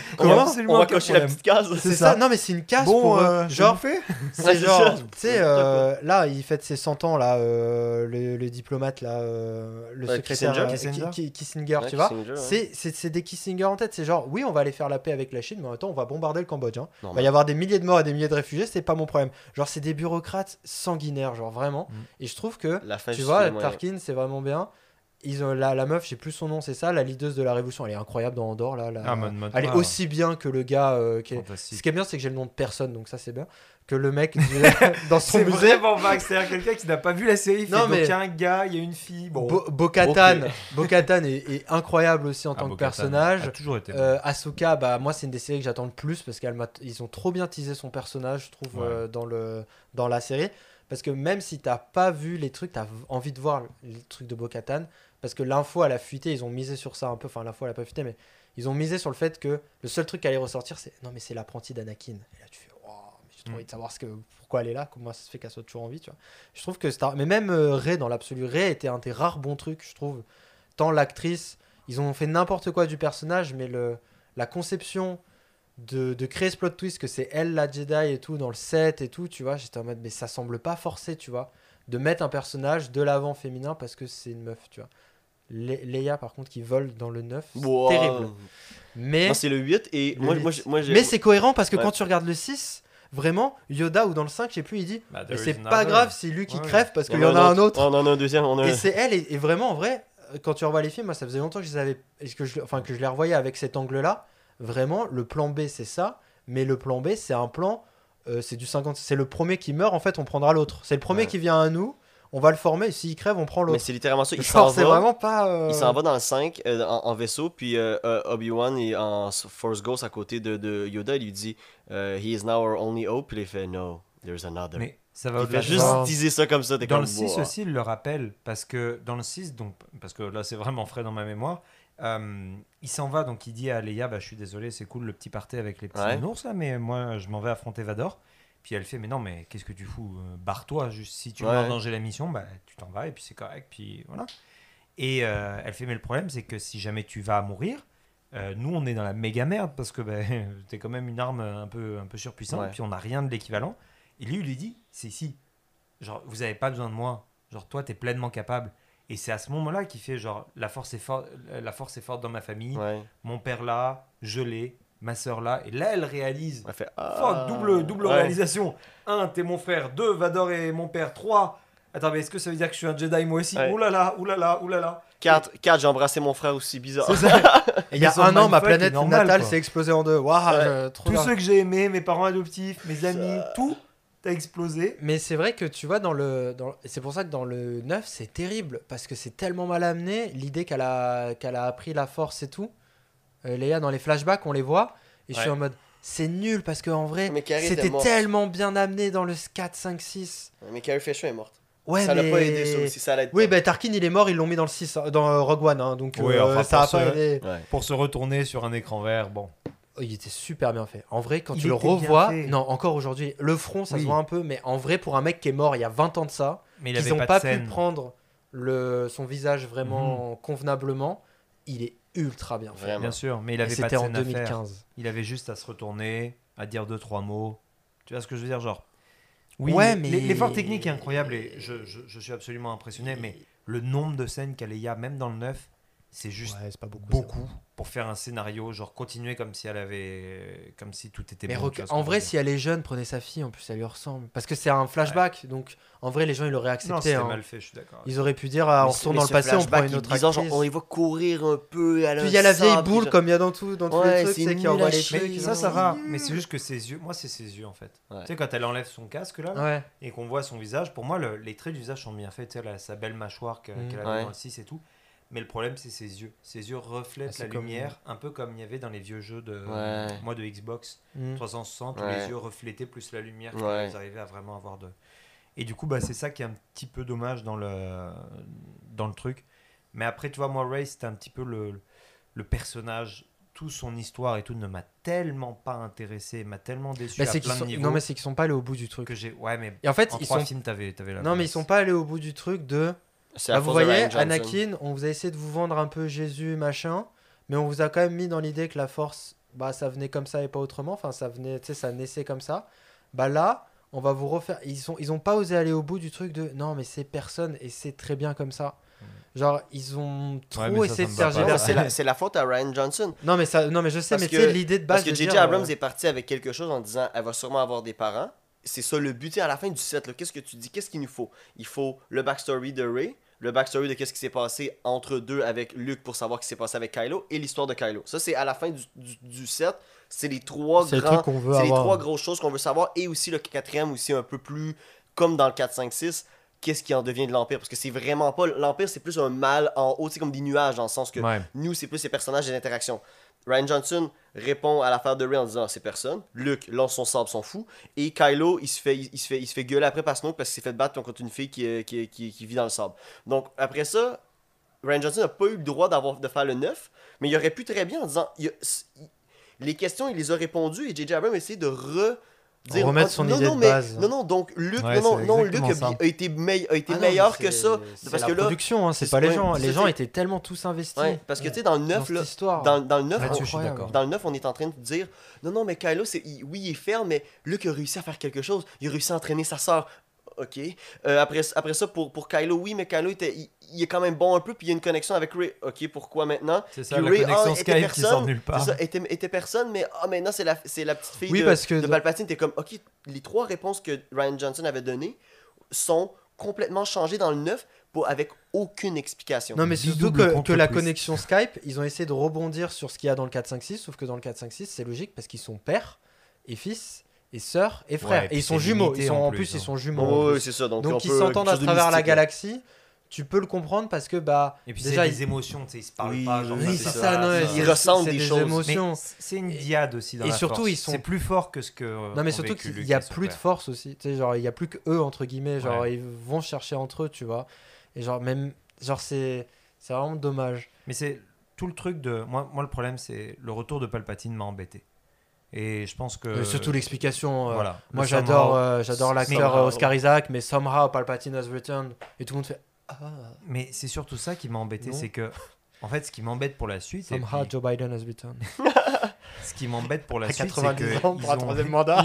On va cocher la petite case. C'est ça. Non, mais c'est une case pour. Genre, c'est genre. Tu sais, là, il fête ses 100 ans, là, le diplomate, là, le secrétaire Kissinger, tu vois. C'est des Kissinger en tête. C'est genre, oui, on va aller faire la paix avec la Chine, mais en même temps, on va bombarder le Cambodge. Hein. Il va y avoir des milliers de morts et des milliers de réfugiés, c'est pas mon problème. Genre, c'est des bureaucrates sanguinaires, genre vraiment. Et je trouve que, tu vois, Tarkin, c'est vraiment bien. Ils ont la meuf, je sais plus son nom, c'est ça, la leaduse de la révolution, elle est incroyable dans Andorre là. Elle est aussi bien que le gars. Ce qui est bien, c'est que j'ai le nom de personne, donc ça c'est bien. Que le mec dans son musée. C'est vraiment vague, c'est-à-dire quelqu'un qui n'a pas vu la série. Non mais il y a un gars, il y a une fille. Bon. Bo-Katan est incroyable aussi en tant que personnage. A toujours été. Ahsoka, bah moi c'est une des séries que j'attends le plus parce qu'ils ont trop bien teasé son personnage, je trouve, dans la série. Parce que même si t'as pas vu les trucs, t'as envie de voir les trucs de Bo-Katan. Parce que l'info, elle a fuité, ils ont misé sur ça un peu. Enfin, l'info, elle a pas fuité, mais ils ont misé sur le fait que le seul truc qui allait ressortir, c'est non, mais c'est l'apprenti d'Anakin. Et là, tu fais, mais j'ai trop envie de savoir pourquoi elle est là, comment ça se fait qu'elle soit toujours en vie, tu vois. Je trouve que mais même Rey, dans l'absolu, Rey était un des rares bons trucs, je trouve. Tant l'actrice, ils ont fait n'importe quoi du personnage, mais la conception de créer ce plot twist que c'est elle la Jedi et tout dans le set et tout, tu vois, j'étais en mode mais ça semble pas forcé, tu vois, de mettre un personnage de l'avant féminin parce que c'est une meuf, tu vois. Leia par contre qui vole dans le 9, c'est terrible. Mais non, c'est le 8 et moi mais c'est cohérent parce que quand tu regardes le 6, vraiment Yoda ou dans le 5, je sais plus, il dit mais c'est pas grave, c'est lui qui crève parce qu'il y en a un autre. On en a un deuxième, et c'est elle et vraiment en vrai quand tu revois les films, moi ça faisait longtemps que je les revoyais avec cet angle-là. Vraiment, le plan B, c'est ça. Mais le plan B, c'est un plan... c'est du 50... C'est le premier qui meurt, en fait, on prendra l'autre. C'est le premier qui vient à nous, on va le former, et s'il crève, on prend l'autre. Mais c'est littéralement ça. Il s'en va dans le 5, en vaisseau, puis Obi-Wan est en Force Ghost à côté de Yoda, il lui dit « He is now our only hope », puis il fait « No, there's another ». Mais ça va il fait juste teaser ça comme ça. Dans le 6 aussi, il le rappelle, parce que dans le 6, parce que là, c'est vraiment frais dans ma mémoire, il s'en va, donc il dit à Leia je suis désolé, c'est cool le petit party avec les petits ours là, mais moi je m'en vais affronter Vador. Puis elle fait mais non, mais qu'est-ce que tu fous, barre-toi, juste si tu mets en danger la mission, tu t'en vas et puis c'est correct, puis voilà. Et elle fait mais le problème c'est que si jamais tu vas mourir, nous on est dans la méga merde parce que t'es quand même une arme un peu surpuissante, puis on n'a rien de l'équivalent. Et lui il lui dit c'est ici, genre vous avez pas besoin de moi, genre toi t'es pleinement capable. Et c'est à ce moment-là qu'il fait genre la force est forte dans ma famille, mon père là, je l'ai, ma soeur là, et là elle réalise. Elle fait double réalisation. 1, t'es mon frère. 2, Vador est mon père. 3, attends, mais est-ce que ça veut dire que je suis un Jedi moi aussi? Oulala. 4, j'ai embrassé mon frère aussi, bizarre. Il y a un an, ma planète natale s'est explosée en deux. Tous ceux que j'ai aimés, mes parents adoptifs, mes amis, tout a explosé. Mais c'est vrai que tu vois, c'est pour ça que dans le 9, c'est terrible, parce que c'est tellement mal amené, l'idée qu'elle a appris la force et tout. Leia, dans les flashbacks, on les voit, et je suis en mode, c'est nul, parce qu'en vrai, c'était tellement bien amené dans le 4, 5, 6. Mais Carrie Fisher est morte. Ouais, ça l'a pas aidé, ça aussi, ça l'aide. Oui, Tarkin il est mort, ils l'ont mis dans le 6, dans Rogue One, hein, donc ça a pas aidé. Pour se retourner sur un écran vert, bon. Il était super bien fait. En vrai, quand tu le revois, non, encore aujourd'hui, le front, ça se voit un peu, mais en vrai, pour un mec qui est mort il y a 20 ans de ça, ils n'ont pas pu prendre son visage vraiment convenablement, il est ultra bien fait. Bien sûr, mais il avait pas de scène en 2015. à faire. Il avait juste à se retourner, à dire 2-3 mots. Tu vois ce que je veux dire, genre. Oui, mais l'effort technique est incroyable et je suis absolument impressionné, mais le nombre de scènes qu'il y a, même dans le 9, c'est juste c'est pas beaucoup pour faire un scénario, genre continuer comme si tout était mais bon. En vrai, si elle est jeune, prenez sa fille, en plus elle lui ressemble. Parce que c'est un flashback, donc en vrai, les gens ils l'auraient accepté. Non, c'était mal fait, je suis d'accord. Ils auraient pu dire, on retourne dans le passé, on prend une autre actrice. Genre, on y va courir un peu. Puis il y a la vieille boule, comme il y a dans tous les trucs, c'est qui envoie les trucs. Ça va, mais c'est juste que ses yeux, moi c'est ses yeux en fait. Tu sais, quand elle enlève son casque là, et qu'on voit son visage, pour moi les traits du visage sont bien faits, tu sais, sa belle mâchoire qu'elle avait dans le 6 et tout. Mais le problème, c'est ses yeux. Ses yeux reflètent la lumière, un peu comme il y avait dans les vieux jeux de Xbox 360, où les yeux reflétaient plus la lumière, qu'ils arrivaient à vraiment avoir de... Et du coup, c'est ça qui est un petit peu dommage dans le truc. Mais après, tu vois, moi, Rey, c'était un petit peu le personnage, toute son histoire et tout ne m'a tellement pas intéressé, m'a tellement déçu à plein de niveaux. Non, mais c'est qu'ils sont pas allés au bout du truc. Mais et en fait, en 3 films, t'avais la Non, mais ils sont pas allés au bout du truc de... vous voyez, Anakin, on vous a essayé de vous vendre un peu Jésus, machin, mais on vous a quand même mis dans l'idée que la Force, ça venait comme ça et pas autrement. Enfin, ça venait, ça naissait comme ça. Là, on va vous refaire. Ils ont pas osé aller au bout du truc de non, mais c'est personne et c'est très bien comme ça. Genre, ils ont trop essayé de tergiverser. C'est la faute à Rian Johnson. Non, mais je sais, mais tu sais, l'idée de base. Parce que J.J. Abrams est parti avec quelque chose en disant elle va sûrement avoir des parents. C'est ça le but. À la fin du set, qu'est-ce que tu dis? Qu'est-ce qu'il nous faut? Il faut le backstory de Rey, le backstory de qu'est-ce qui s'est passé entre deux avec Luke pour savoir ce qui s'est passé avec Kylo et l'histoire de Kylo. Ça, c'est à la fin du set. C'est les trois grosses choses qu'on veut savoir. Et aussi le quatrième, aussi un peu plus comme dans le 4, 5, 6. Qu'est-ce qui en devient de l'Empire? Parce que c'est vraiment pas... L'Empire, c'est plus un mal en haut, c'est comme des nuages, dans le sens que nous, c'est plus ces personnages et les interactions. Rian Johnson répond à l'affaire de Rey en disant c'est personne. Luke lance son sabre, s'en fout. Et Kylo, il se fait gueuler après par Snoke parce qu'il s'est fait battre contre une fille qui vit dans le sable. Donc, après ça, Rian Johnson n'a pas eu le droit de faire le 9, mais il aurait pu très bien en disant... les questions, il les a répondues et J.J. Abrams a essayé de remettre son idée de base. Donc Luke, Luke a été meilleur que ça. Parce que la production, c'est pas les gens. Les gens étaient tellement tous investis. Parce que tu sais, dans le 9, dans le 9, on est en train de dire non, mais Kylo, oui, il est ferme, mais Luke a réussi à faire quelque chose. Il a réussi à entraîner sa sœur. Ok. Après ça, pour Kylo, oui, mais Kylo, il est quand même bon un peu, puis il y a une connexion avec Rey. Ok, pourquoi maintenant? C'est ça, puis la connexion Skype qui sort nulle part. C'est ça, était personne, mais maintenant, c'est la petite fille de Palpatine. T'es comme, ok, les trois réponses que Rian Johnson avait données sont complètement changées dans le 9 avec aucune explication. Non, mais surtout que la connexion Skype, ils ont essayé de rebondir sur ce qu'il y a dans le 4-5-6, sauf que dans le 4-5-6, c'est logique, parce qu'ils sont père et fils... et sœurs et frères. Et ils sont jumeaux. Ils sont jumeaux. Oui, c'est ça. Donc ils s'entendent à travers la galaxie. Tu peux le comprendre parce que et puis déjà, c'est des émotions, tu sais, ils se parlent pas. Oui, c'est ça. Ils ressentent des choses. Émotions. C'est une diade aussi dans la surtout, force. ils sont... C'est plus fort que ce que. Non, mais surtout qu'il y a plus de force aussi. Tu sais, genre il y a plus que eux entre guillemets. Genre ils vont chercher entre eux, tu vois. Et c'est vraiment dommage. Mais c'est tout le truc de moi le problème c'est le retour de Palpatine m'a embêté. Et je pense que surtout l'explication voilà, moi j'adore l'acteur Oscar Isaac, mais somehow Palpatine has returned et tout le monde fait mais c'est surtout ça qui m'a embêté, c'est que en fait ce qui m'embête pour la suite somehow Joe Biden has returned. Ce qui m'embête pour la suite, 90 c'est que ans pour un troisième mandat.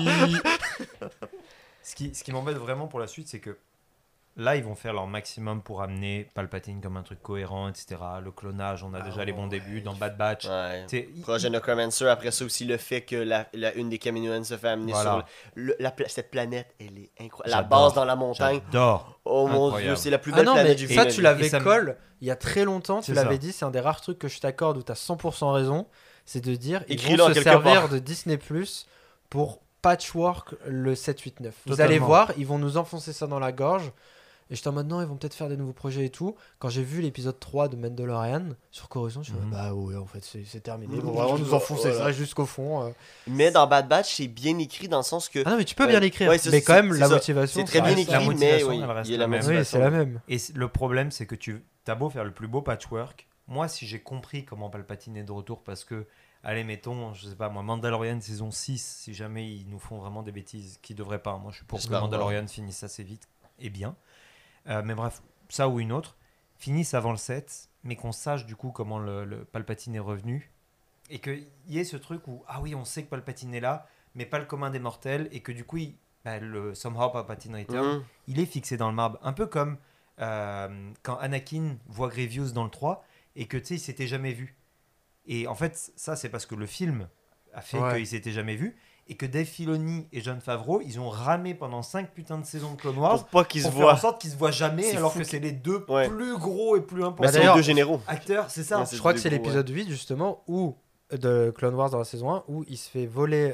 Ce qui m'embête vraiment pour la suite, c'est que là, ils vont faire leur maximum pour amener Palpatine comme un truc cohérent, etc. Le clonage, on a déjà les bons débuts dans Bad Batch. Projet Necromancer, après ça aussi, le fait que une des Kaminoans se fait amener sur cette planète, elle est incroyable. La base dans la montagne. J'adore. Oh mon Dieu, c'est la plus belle planète du film. Ça, tu l'avais il y a très longtemps, tu l'avais dit, c'est un des rares trucs que je t'accorde où tu as 100% raison, c'est de dire ils vont se servir de Disney Plus pour patchwork le 7, 8, 9. Vous allez voir, ils vont nous enfoncer ça dans la gorge. Et j'étais en mode non, ils vont peut-être faire des nouveaux projets et tout. Quand j'ai vu l'épisode 3 de Mandalorian sur Coruscant, je me suis dit bah ouais, en fait, c'est terminé. Ils vont vraiment nous enfoncer ça jusqu'au fond. Mais dans Bad Batch, c'est bien écrit dans le sens que. Ah non, mais tu peux bien l'écrire. Mais quand même, la motivation. C'est très bien écrit, mais oui, il y a la motivation. Oui, c'est la même. Et le problème, c'est que tu as beau faire le plus beau patchwork. Moi, si j'ai compris comment Palpatine est de retour, parce que, allez, mettons, je sais pas moi, Mandalorian saison 6, si jamais ils nous font vraiment des bêtises, qui devraient pas. Moi, je suis pour que Mandalorian finisse assez vite et bien. Mais bref, ça ou une autre, finissent avant le 7, mais qu'on sache du coup comment le Palpatine est revenu. Et qu'il y ait ce truc où, ah oui, on sait que Palpatine est là, mais pas le commun des mortels. Et que du coup, le Somehow Palpatine Return, il est fixé dans le marbre. Un peu comme quand Anakin voit Grievous dans le 3, et que tu sais, il s'était jamais vu. Et en fait, ça, c'est parce que le film a fait qu'il s'était jamais vu. Et que Dave Filoni et Jon Favreau, ils ont ramé pendant 5 putains de saisons de Clone Wars pour pas qu'ils se voient. Faire en sorte qu'ils se voient jamais, alors que c'est les deux plus gros et plus importants. C'est les deux généraux. Acteurs, c'est ça. Je crois que c'est l'épisode 8 justement où de Clone Wars dans la saison 1 où il se fait voler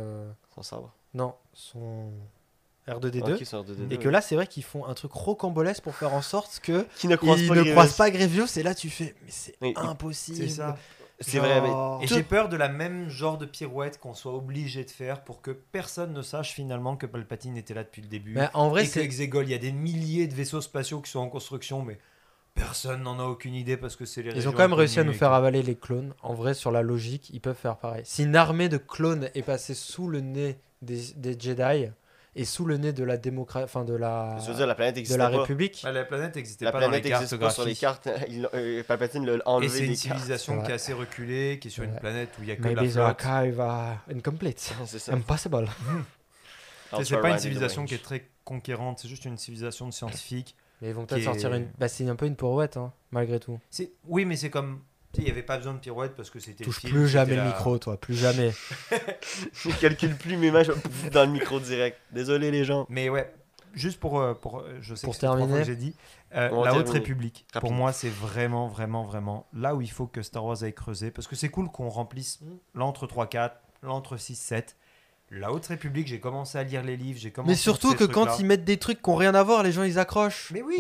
son sabre. Non, son R2D2. Okay, R2D2. Et que là, c'est vrai qu'ils font un truc rocambolesque pour faire en sorte que qu'ils ne croisent pas Grievous. Et là, tu fais mais c'est impossible. C'est ça. C'est vrai, mais... Et j'ai peur de la même genre de pirouette qu'on soit obligé de faire pour que personne ne sache finalement que Palpatine était là depuis le début. Mais en vrai, et qu'avec Exegol, il y a des milliers de vaisseaux spatiaux qui sont en construction, mais personne n'en a aucune idée parce que c'est les Ils ont quand même réussi à nous faire avaler les clones. En vrai, sur la logique, ils peuvent faire pareil. Si une armée de clones est passée sous le nez des Jedi, et sous le nez de la démocratie, enfin de la, Je veux dire, la planète de n'existait la pas. République. La planète n'existait La pas dans les planète cartes n'existe pas sur les graphiques. cartes. Palpatine l'a enlevé Et c'est une des cartes. civilisation Ouais. qui est assez reculée, qui est sur une Ouais. planète où il n'y a que Maybe la the flotte. archive are incomplete. C'est ça. Impossible. C'est pas une civilisation qui est très conquérante, c'est juste une civilisation de scientifiques. Mais ils vont peut-être Qui sortir est- une. Bah, c'est un peu une pirouette, hein, malgré tout. Oui, mais c'est comme... Tu sais, il n'y avait pas besoin de pirouette parce que c'était... Touche le film, plus jamais c'était le la- micro, toi, plus jamais. Je calcule plus mes mains, je dans le micro direct. Désolé les gens. Mais ouais, juste pour je sais Pour que c'est 3 fois terminer. que j'ai dit, On la va Haute terminer. République, pour Rapidement. moi, c'est vraiment, vraiment, vraiment là où il faut que Star Wars aille creuser. Parce que c'est cool qu'on remplisse l'entre 3-4, l'entre 6-7. La Haute République, j'ai commencé à lire les livres, j'ai commencé Mais surtout ces que quand trucs-là. ils mettent des trucs qui n'ont rien à voir, les gens ils accrochent. Mais oui.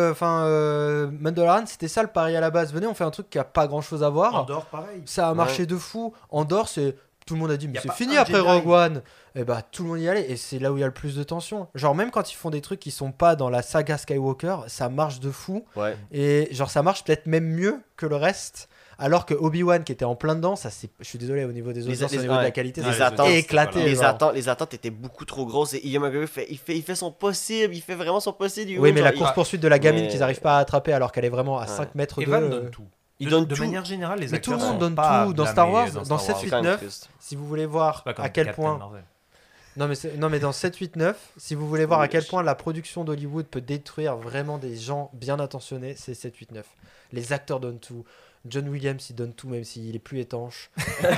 Mandalorian, c'était ça le pari à la base. Venez, on fait un truc qui a pas grand chose à voir. Andorre, pareil. Ça a marché Ouais. de fou. Andorre, c'est. Tout le monde a dit, Y mais a c'est pas fini un après Jedi. Rogue One. Et bah, tout le monde y allait. Et c'est là où il y a le plus de tension. Genre, même quand ils font des trucs qui sont pas dans la saga Skywalker, ça marche de fou. Ouais. Et genre, ça marche peut-être même mieux que le reste. Alors que Obi-Wan, qui était en plein dedans, ça c'est. Je suis désolé, au niveau des audiences, au niveau de la qualité, les ça attentes, s'est éclaté. Les genre. attentes étaient beaucoup trop grosses. Et Ian McGregor il fait son possible. Il fait vraiment son possible. Oui, mais la Genre, course-poursuite de la gamine Mais- qu'ils n'arrivent pas à attraper alors qu'elle est vraiment à 5 mètres Evan de. donne tout. Il De- donne de tout. manière générale, les Mais tout le acteurs monde sont donne pas tout. Dans Star blâmés Wars, dans C'est 7, 8, quand même 9, triste. si vous voulez voir Pas comme à quel Captain point. Marvel. Non mais dans 7, 8, 9, si vous voulez voir Oui, à quel je- point la production d'Hollywood peut détruire vraiment des gens bien intentionnés, c'est 7, 8, 9. Les acteurs donnent tout. John Williams il donne tout même s'il est plus étanche.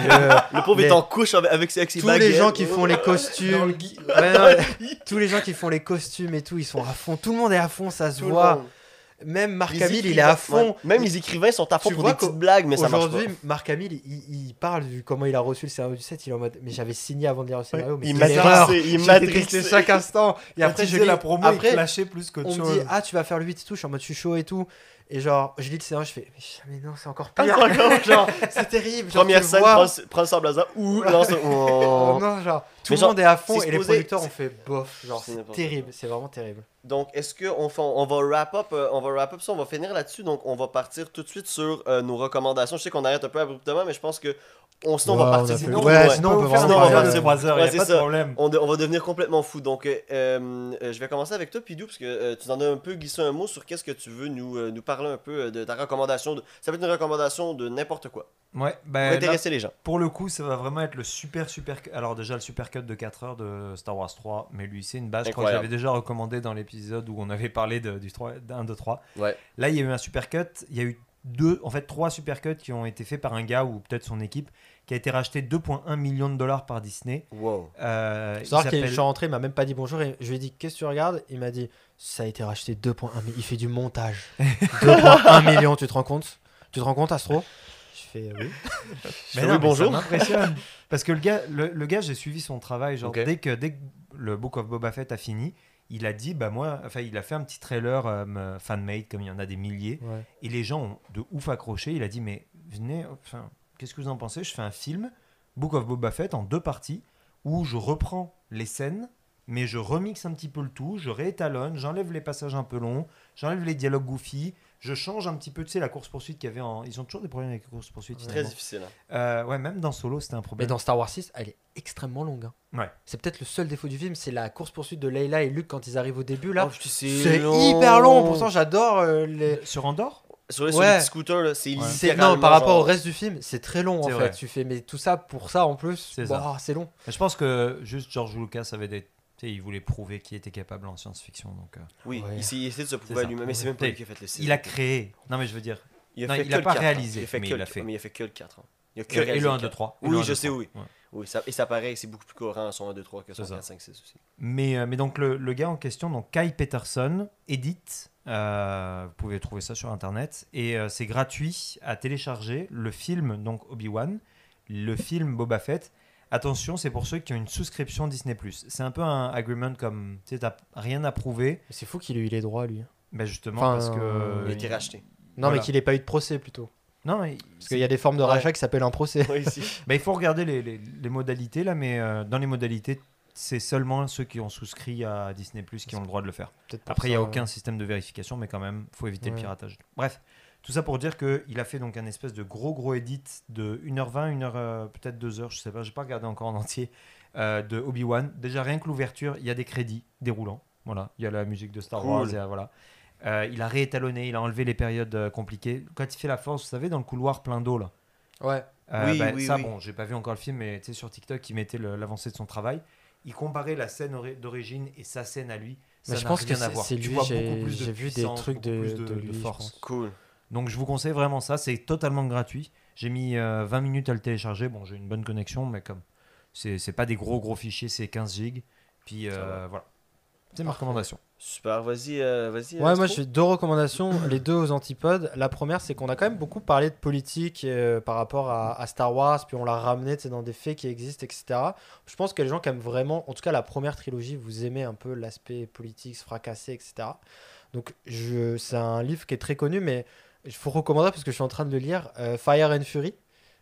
Le pauvre les- est en couche avec ses Tous baguettes. les gens qui font les costumes, Ouais, non, mais tous les gens qui font les costumes et tout, ils sont à fond. Tout le monde est à fond, ça se Tout le voit. monde. Même Mark Les Hamill, il est écrivains- à fond. ouais. Même les écrivains sont à fond Tu pour vois des petites qu'au- blagues, mais ça marche Aujourd'hui, pas. Mark Hamill, il parle du comment il a reçu le scénario du 7. Il est en mode, mais j'avais signé avant de lire le scénario. Mais Il c'est m'a une erreur. tricé, il J'ai m'a détesté tricé. chaque instant. Et après, je lis la promo, après, il flashait plus qu'autre on me chose. dit, ah, tu vas faire le 8 et tout. Je suis en mode, je suis chaud et tout. Et genre, je lis le scénario, je fais, mais non, c'est encore pire. genre, c'est terrible. Genre, Première tu scène, vois- prends le sable laser. Ouh, lance. Oh Oh. non, genre, tout Mais le genre, monde est à fond c'est et les supposé- producteurs ont c'est- fait bof. Genre, c'est c'est n'importe terrible. C'est vraiment terrible. Donc, est-ce qu'on on va wrap up ça, on va finir là-dessus. Donc, on va partir tout de suite sur nos recommandations. Je sais qu'on arrête un peu abruptement, mais je pense que sinon, on va Ouais, partir. on a fait- sinon, ouais, sinon, on peut faire vraiment on va parler partir de- 3 heures, il Ouais, n'y a c'est pas ça. de problème. on va devenir complètement fou. Donc, je vais commencer avec toi, Pidou, parce que tu en as un peu glissé un mot sur qu'est-ce que tu veux nous parler un peu de ta recommandation. Ça peut être une recommandation de n'importe quoi. Ouais, Pour ben, là, intéresser les gens. pour le coup, ça va vraiment être le super. Alors, déjà, le super cut de 4 heures de Star Wars 3, mais lui, c'est une base. Je crois que Incroyable. j'avais déjà recommandé dans l'épisode où on avait parlé du 1, 2, 3. Ouais. Là, il y a eu un super cut. Il y a eu 3 super cuts qui ont été faits par un gars ou peut-être son équipe qui a été racheté 2,1 millions de dollars par Disney. Wow. C'est Il vrai qu'il s'appelle- je suis rentré, il m'a même pas dit bonjour. Et je lui ai dit, qu'est-ce que tu regardes? Il m'a dit, ça a été racheté 2,1 million. Il fait du montage. 2,1 million, tu te rends compte? Tu te rends compte, Astro? Je fais oui. Mais Oui, non, mais bonjour. ça m'impressionne. Parce que le gars, j'ai suivi son travail. Genre, Ok. dès que le Book of Boba Fett a fini, il a dit, il a fait un petit trailer fan-made, comme il y en a des milliers. Ouais. Et les gens ont de ouf accroché. Il a dit, mais venez, qu'est-ce que vous en pensez? Je fais un film, Book of Boba Fett, en 2 parties, où je reprends les scènes, mais je remixe un petit peu le tout, je réétalonne, j'enlève les passages un peu longs, j'enlève les dialogues goofy, je change un petit peu, tu sais, la course-poursuite qu'il y avait en... Ils ont toujours des problèmes avec la course-poursuite, C'est très finalement. difficile. Hein. Ouais, même dans Solo, c'était un Mais problème. dans Star Wars 6, elle est extrêmement longue. Hein. Ouais. C'est peut-être le seul défaut du film, c'est la course-poursuite de Leila et Luke quand ils arrivent au début. Là, Oh, putain, c'est hyper long. Pourtant, j'adore les. Sur Andorre Sur les Ouais. scooters, là, c'est Ouais. C'est- littéralement. Non, par rapport genre- au reste du film, c'est très long en C'est fait. vrai. Tu fais, mais tout ça pour ça en plus, C'est ça. c'est long. Mais je pense que juste George Lucas avait des... Tu sais, il voulait prouver qu'il était capable en science-fiction. Donc, Oui, Ouais. il essaie de se prouver C'est à ça. lui-même, mais c'est même pas lui qui a fait le film. il a créé... Non, mais je veux dire... Il Non, fait il que a le pas 4, réalisé, hein. Il a fait mais que il le- l'a fait. Mais il a fait que le 4. Hein. Il a que Et réalisé le 1, le 2, 4. 3. Oui, je sais, oui. Oui, et ça paraît, c'est beaucoup plus cohérent son 1, 2, 3 que son C'est ça. 4, 5, 6 aussi. Mais donc, le gars en question, donc Kai Peterson, édite... vous pouvez trouver ça sur Internet. Et c'est gratuit à télécharger. Le film, donc Obi-Wan, le film Boba Fett. Attention, c'est pour ceux qui ont une souscription Disney+. C'est un peu un agreement comme, tu sais, t'as rien à prouver. Mais c'est fou qu'il ait eu les droits lui. Ben justement, Enfin, parce que... Il a été racheté. Non, Voilà. mais qu'il ait pas eu de procès plutôt. Non, Parce qu'il y a des formes de Ouais. rachat qui s'appellent un procès. Oui, si. il faut regarder les modalités, là, mais dans les modalités, c'est seulement ceux qui ont souscrit à Disney+, qui ont le droit de le faire. Peut-être pour Après, il n'y a ça, aucun système de vérification, mais quand même, il faut éviter le Ouais. piratage. Bref, tout ça pour dire qu'il a fait donc un espèce de gros edit de 1h20, peut-être 2h, je sais pas, j'ai pas regardé encore en entier, de Obi-Wan. Déjà, rien que l'ouverture, il y a des crédits déroulants. Voilà, il y a la musique de Star Wars. Et, voilà. Il a réétalonné, il a enlevé les périodes compliquées. Quand il fait la force, vous savez, dans le couloir plein d'eau, là. Ouais. Oui. Bon, j'ai pas vu encore le film, mais tu sais, sur TikTok, il mettait l'avancée de son travail. Il comparait la scène d'origine et sa scène à lui. Ça je n'a pense rien que à voir. c'est Tu lui, vois beaucoup plus de j'ai vu des puissance, trucs beaucoup plus de lui, force. Cool. Donc je vous conseille vraiment ça. C'est totalement gratuit. J'ai mis 20 minutes à le télécharger. Bon, j'ai une bonne connexion, mais comme c'est pas des gros fichiers, c'est 15 gigs. Puis voilà. C'est ma recommandation. Super, vas-y. Ouais, moi j'ai 2 recommandations, les 2 aux antipodes. La première, c'est qu'on a quand même beaucoup parlé de politique par rapport à Star Wars, puis on l'a ramené dans des faits qui existent, etc. Je pense que les gens qui aiment vraiment, en tout cas la première trilogie, vous aimez un peu l'aspect politique, se fracasser, etc. Donc c'est un livre qui est très connu, mais il faut recommander parce que je suis en train de le lire, Fire and Fury.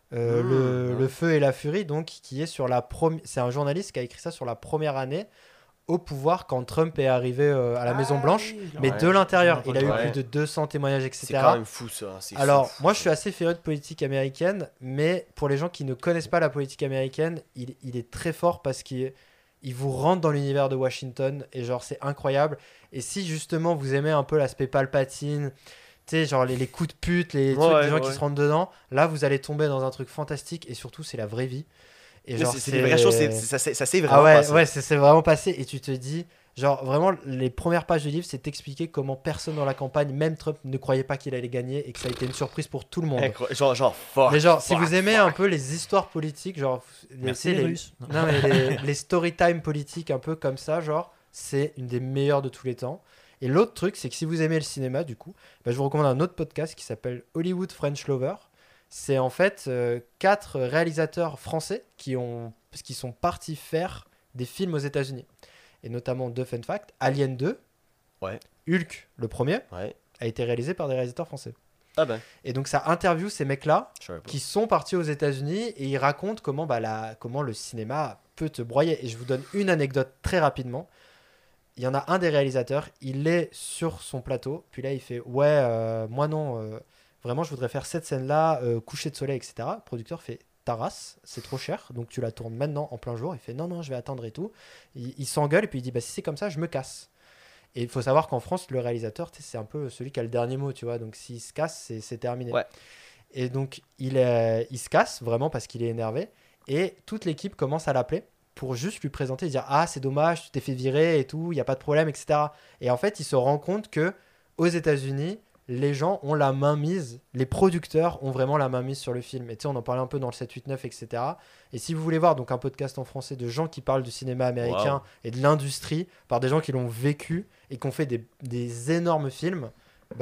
Le feu et la furie, donc qui est sur la c'est un journaliste qui a écrit ça sur la première année au pouvoir quand Trump est arrivé à la Maison Blanche, mais de l'intérieur. Il a eu plus de 200 témoignages, etc. C'est quand même fou ça. Alors, moi je suis assez féru de politique américaine, mais pour les gens qui ne connaissent pas la politique américaine, il est très fort parce qu'il vous rentre dans l'univers de Washington et genre c'est incroyable. Et si justement vous aimez un peu l'aspect Palpatine, tu sais, genre les coups de pute, les trucs des gens qui se rentrent dedans, là vous allez tomber dans un truc fantastique et surtout c'est la vraie vie. Et genre, c'est des vraies choses, ça s'est vraiment passé. Ouais, c'est vraiment passé. Et tu te dis, genre, vraiment, les premières pages du livre, c'est t'expliquer comment personne dans la campagne, même Trump, ne croyait pas qu'il allait gagner et que ça a été une surprise pour tout le monde. Genre, fuck. Mais genre, si vous aimez un peu les histoires politiques, genre, Merci les Russes. Non, mais les story time politiques, un peu comme ça, genre, c'est une des meilleures de tous les temps. Et l'autre truc, c'est que si vous aimez le cinéma, du coup, bah, je vous recommande un autre podcast qui s'appelle Hollywood French Lover. C'est en fait 4 réalisateurs français qui sont partis faire des films aux États-Unis. Et notamment deux fun facts. Alien 2, Hulk, le premier, a été réalisé par des réalisateurs français. Ah ben. Et donc ça interviewe ces mecs-là qui sont partis aux États-Unis et ils racontent comment le cinéma peut te broyer. Et je vous donne une anecdote très rapidement. Il y en a un des réalisateurs, il est sur son plateau, puis là il fait moi non... Vraiment, je voudrais faire cette scène-là, coucher de soleil, etc. Le producteur fait ta race, c'est trop cher, donc tu la tournes maintenant en plein jour. Il fait non, je vais attendre et tout. Il s'engueule et puis il dit si c'est comme ça, je me casse. Et il faut savoir qu'en France, le réalisateur, c'est un peu celui qui a le dernier mot, tu vois. Donc s'il se casse, c'est terminé. Ouais. Et donc il se casse vraiment parce qu'il est énervé. Et toute l'équipe commence à l'appeler pour juste lui présenter et dire c'est dommage, tu t'es fait virer et tout, il n'y a pas de problème, etc. Et en fait, il se rend compte que aux États-Unis, les gens ont la main mise, les producteurs ont vraiment la main mise sur le film. Et tu sais, on en parlait un peu dans le 7-8-9, etc. Et si vous voulez voir donc un podcast en français de gens qui parlent du cinéma américain et de l'industrie, par des gens qui l'ont vécu et qui ont fait des énormes films,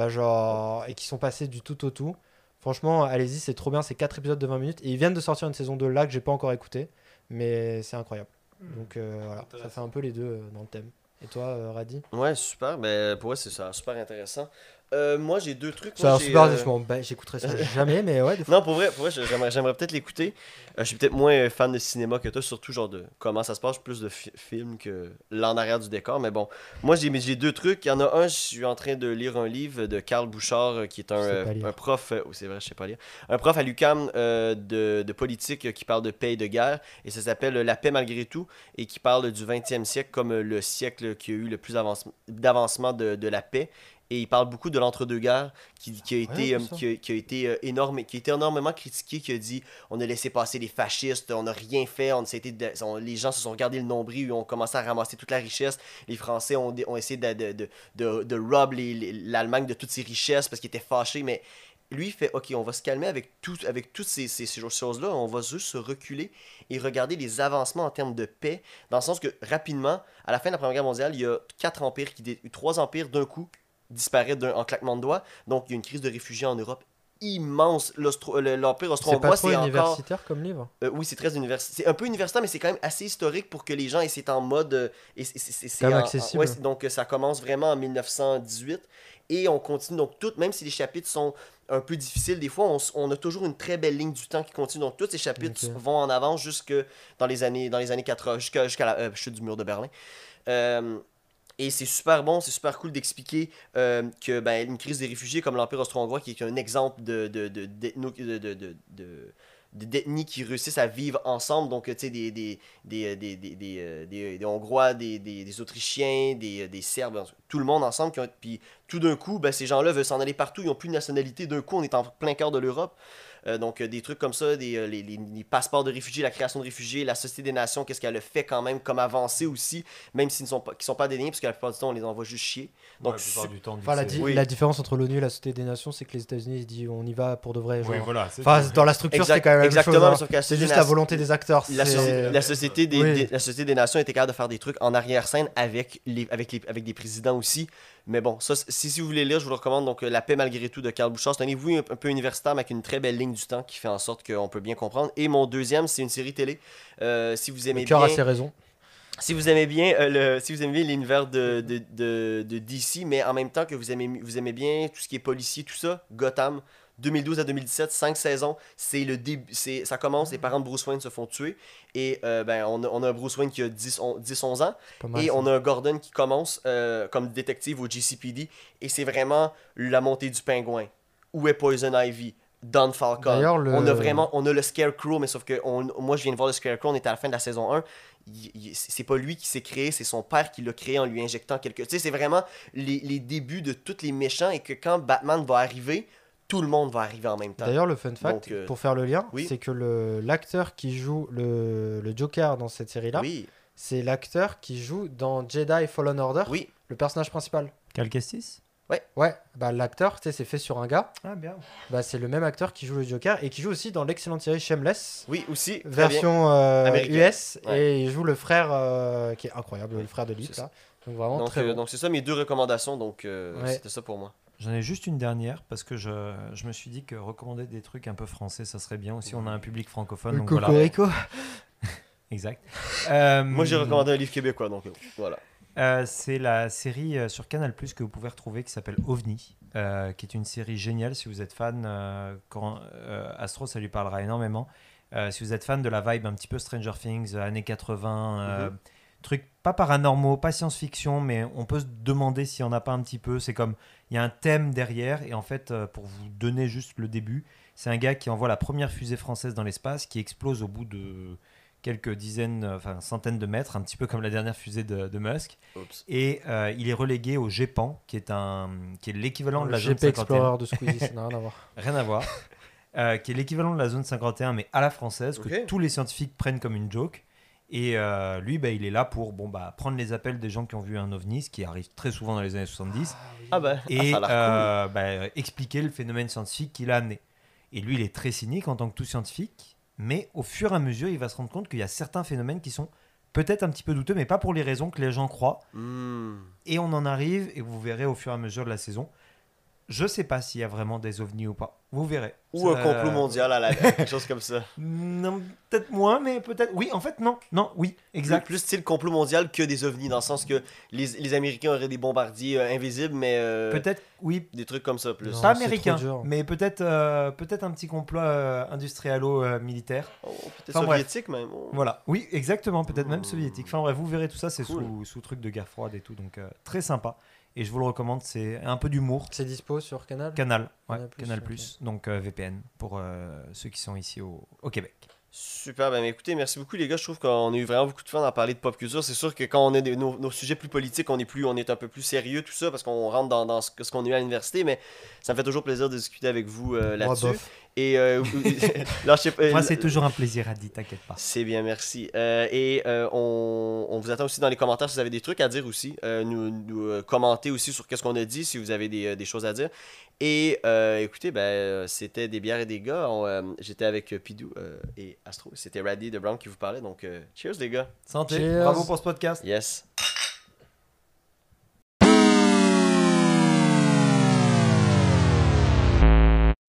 et qui sont passés du tout au tout, franchement, allez-y, c'est trop bien, c'est 4 épisodes de 20 minutes. Et ils viennent de sortir une saison 2 là que j'ai pas encore écouté, mais c'est incroyable. Donc voilà, ça fait un peu les deux dans le thème. Et toi, Radi? Ouais, super. Pour moi, c'est ça, super intéressant. Moi, j'ai 2 trucs. C'est super, j'écouterai ça jamais, mais ouais. Non, pour vrai j'aimerais peut-être l'écouter. Je suis peut-être moins fan de cinéma que toi, surtout genre de comment ça se passe, plus de films que l'en arrière du décor. Mais bon, moi, j'ai 2 trucs. Il y en a un, je suis en train de lire un livre de Karl Bouchard, qui est un prof, c'est vrai, je sais pas lire, un prof à l'UQAM de politique qui parle de paix et de guerre. Et ça s'appelle La paix malgré tout, et qui parle du 20e siècle comme le siècle qui a eu le plus d'avancement de la paix. Et il parle beaucoup de l'entre-deux-guerres qui a été énormément critiqué, qui a dit on a laissé passer les fascistes, on n'a rien fait, les gens se sont regardés le nombril, ont commencé à ramasser toute la richesse, les Français ont essayé de rob l'Allemagne de toutes ses richesses parce qu'ils étaient fâchés, mais lui il fait ok, on va se calmer avec toutes ces choses-là, on va juste se reculer et regarder les avancements en termes de paix, dans le sens que rapidement, à la fin de la Première Guerre mondiale, il y a 3 empires d'un coup disparaît en claquement de doigts. Donc, il y a une crise de réfugiés en Europe immense. L'Empire austro-hongrois, c'est pas trop universitaire comme livre. Oui, c'est très universitaire. C'est un peu universitaire, mais c'est quand même assez historique pour que les gens c'est en mode... c'est quand même accessible. Donc, ça commence vraiment en 1918. Et on continue. Donc, même si les chapitres sont un peu difficiles, des fois, on a toujours une très belle ligne du temps qui continue. Donc, tous ces chapitres vont en avant jusque dans les années 80, jusqu'à la chute du mur de Berlin. Et c'est super bon, c'est super cool d'expliquer que une crise des réfugiés comme l'Empire austro-hongrois, qui est un exemple d'ethnies qui réussissent à vivre ensemble. Donc, tu sais, des Hongrois, des Autrichiens, des Serbes, tout le monde ensemble. Puis tout d'un coup, ben, ces gens-là veulent s'en aller partout. Ils n'ont plus de nationalité. D'un coup, on est en plein cœur de l'Europe. Donc, des trucs comme ça, les passeports de réfugiés, la création de réfugiés, la Société des Nations, qu'est-ce qu'elle a fait quand même comme avancée aussi, même s'ils ne sont pas délignés, parce que la plupart du temps, on les envoie juste chier. Donc, la plupart du temps, la différence entre l'ONU et la Société des Nations, c'est que les États-Unis, ils disent on y va pour de vrai. Oui, voilà, dans la structure, c'est quand même la même chose. Hein. C'est juste la volonté des acteurs. La Société des Nations était capable de faire des trucs en arrière-scène avec des présidents aussi. Mais bon, ça, si vous voulez lire, je vous le recommande. Donc, La paix malgré tout de Karl Bouchard. C'est un livre un peu universitaire, mais avec une très belle ligne du temps qui fait en sorte qu'on peut bien comprendre. Et mon deuxième, c'est une série télé. Si vous aimez bien... Le cœur a ses raisons. Si vous aimez bien l'univers de DC, mais en même temps que vous aimez bien tout ce qui est policier, tout ça, Gotham, 2012 à 2017, 5 saisons, c'est le début, ça commence, les parents de Bruce Wayne se font tuer, et on a un Bruce Wayne qui a 10-11 ans, et on a un Gordon qui commence comme détective au GCPD, et c'est vraiment la montée du pingouin. Où est Poison Ivy? Don Falcon. On a le Scarecrow, mais sauf que moi je viens de voir le Scarecrow, on était à la fin de la saison 1. C'est pas lui qui s'est créé, c'est son père qui l'a créé en lui injectant quelque... Tu sais, c'est vraiment les débuts de tous les méchants, et que quand Batman va arriver, tout le monde va arriver en même temps. D'ailleurs, le fun fact, pour faire le lien, oui. c'est que l'acteur qui joue le Joker dans cette série-là, c'est l'acteur qui joue dans Jedi Fallen Order, le personnage principal. Cal Kestis ? Ouais, bah l'acteur, tu sais, c'est fait sur un gars. Ah bien. Bah c'est le même acteur qui joue le Joker et qui joue aussi dans l'excellente série Shameless. Oui, aussi. Version US, et il joue le frère qui est incroyable, le frère de Lip là. Donc vraiment très bon. Donc c'est ça mes deux recommandations, donc c'était ça pour moi. J'en ai juste une dernière parce que je me suis dit que recommander des trucs un peu français, ça serait bien aussi. On a un public francophone. Le donc Cocorico. Voilà. Exact. Moi j'ai recommandé un livre québécois, donc voilà. C'est la série sur Canal+ que vous pouvez retrouver qui s'appelle OVNI, qui est une série géniale si vous êtes fan. Astro, ça lui parlera énormément. Si vous êtes fan de la vibe un petit peu Stranger Things, années 80, trucs pas paranormaux, pas science-fiction, mais on peut se demander s'il n'y en a pas un petit peu. C'est comme, il y a un thème derrière, et en fait, pour vous donner juste le début, c'est un gars qui envoie la première fusée française dans l'espace, qui explose au bout de quelques centaines de mètres, un petit peu comme la dernière fusée de Musk. Oups. Et il est relégué au GEPAN, qui est l'équivalent de la zone GP 51. Explorer de Squeezie, ça n'a rien à voir. Rien à voir. Qui est l'équivalent de la zone 51, mais à la française, que tous les scientifiques prennent comme une joke. Et lui, il est là pour prendre les appels des gens qui ont vu un ovni, ce qui arrive très souvent dans les années 70, et expliquer le phénomène scientifique qu'il a amené. Et lui, il est très cynique en tant que tout scientifique, mais au fur et à mesure, il va se rendre compte qu'il y a certains phénomènes qui sont peut-être un petit peu douteux, mais pas pour les raisons que les gens croient. Et on en arrive, et vous verrez au fur et à mesure de la saison. Je sais pas s'il y a vraiment des ovnis ou pas. Vous verrez. Ou un complot mondial, quelque chose comme ça. Non, peut-être moins, mais peut-être... Oui, en fait, non. Non, oui, exact. Plus style complot mondial que des ovnis, dans le sens que les Américains auraient des bombardiers invisibles, mais... peut-être, oui. Des trucs comme ça, plus. Non, pas américain, mais peut-être un petit complot industrialo-militaire. Peut-être soviétique, même. Voilà, oui, exactement, peut-être même soviétique. Enfin bref, vous verrez tout ça, c'est sous truc de guerre froide et tout, donc très sympa. Et je vous le recommande, c'est un peu d'humour. C'est dispo sur Canal ? Canal+, okay. Donc VPN pour ceux qui sont ici au Québec. Super, écoutez, merci beaucoup les gars, je trouve qu'on a eu vraiment beaucoup de fun à parler de pop culture. C'est sûr que quand on a nos sujets plus politiques, on est un peu plus sérieux, tout ça, parce qu'on rentre dans ce qu'on a eu à l'université, mais ça me fait toujours plaisir de discuter avec vous là-dessus. Et moi, c'est toujours un plaisir, Adi, t'inquiète pas. C'est bien, merci. On vous attend aussi dans les commentaires si vous avez des trucs à dire aussi. Nous commenter aussi sur qu'est-ce qu'on a dit, si vous avez des choses à dire. Et écoutez, c'était des bières et des gars. J'étais avec Pidou et Astro. C'était Raddy de Brown qui vous parlait. Donc, cheers les gars. Santé. Cheers. Bravo pour ce podcast. Yes.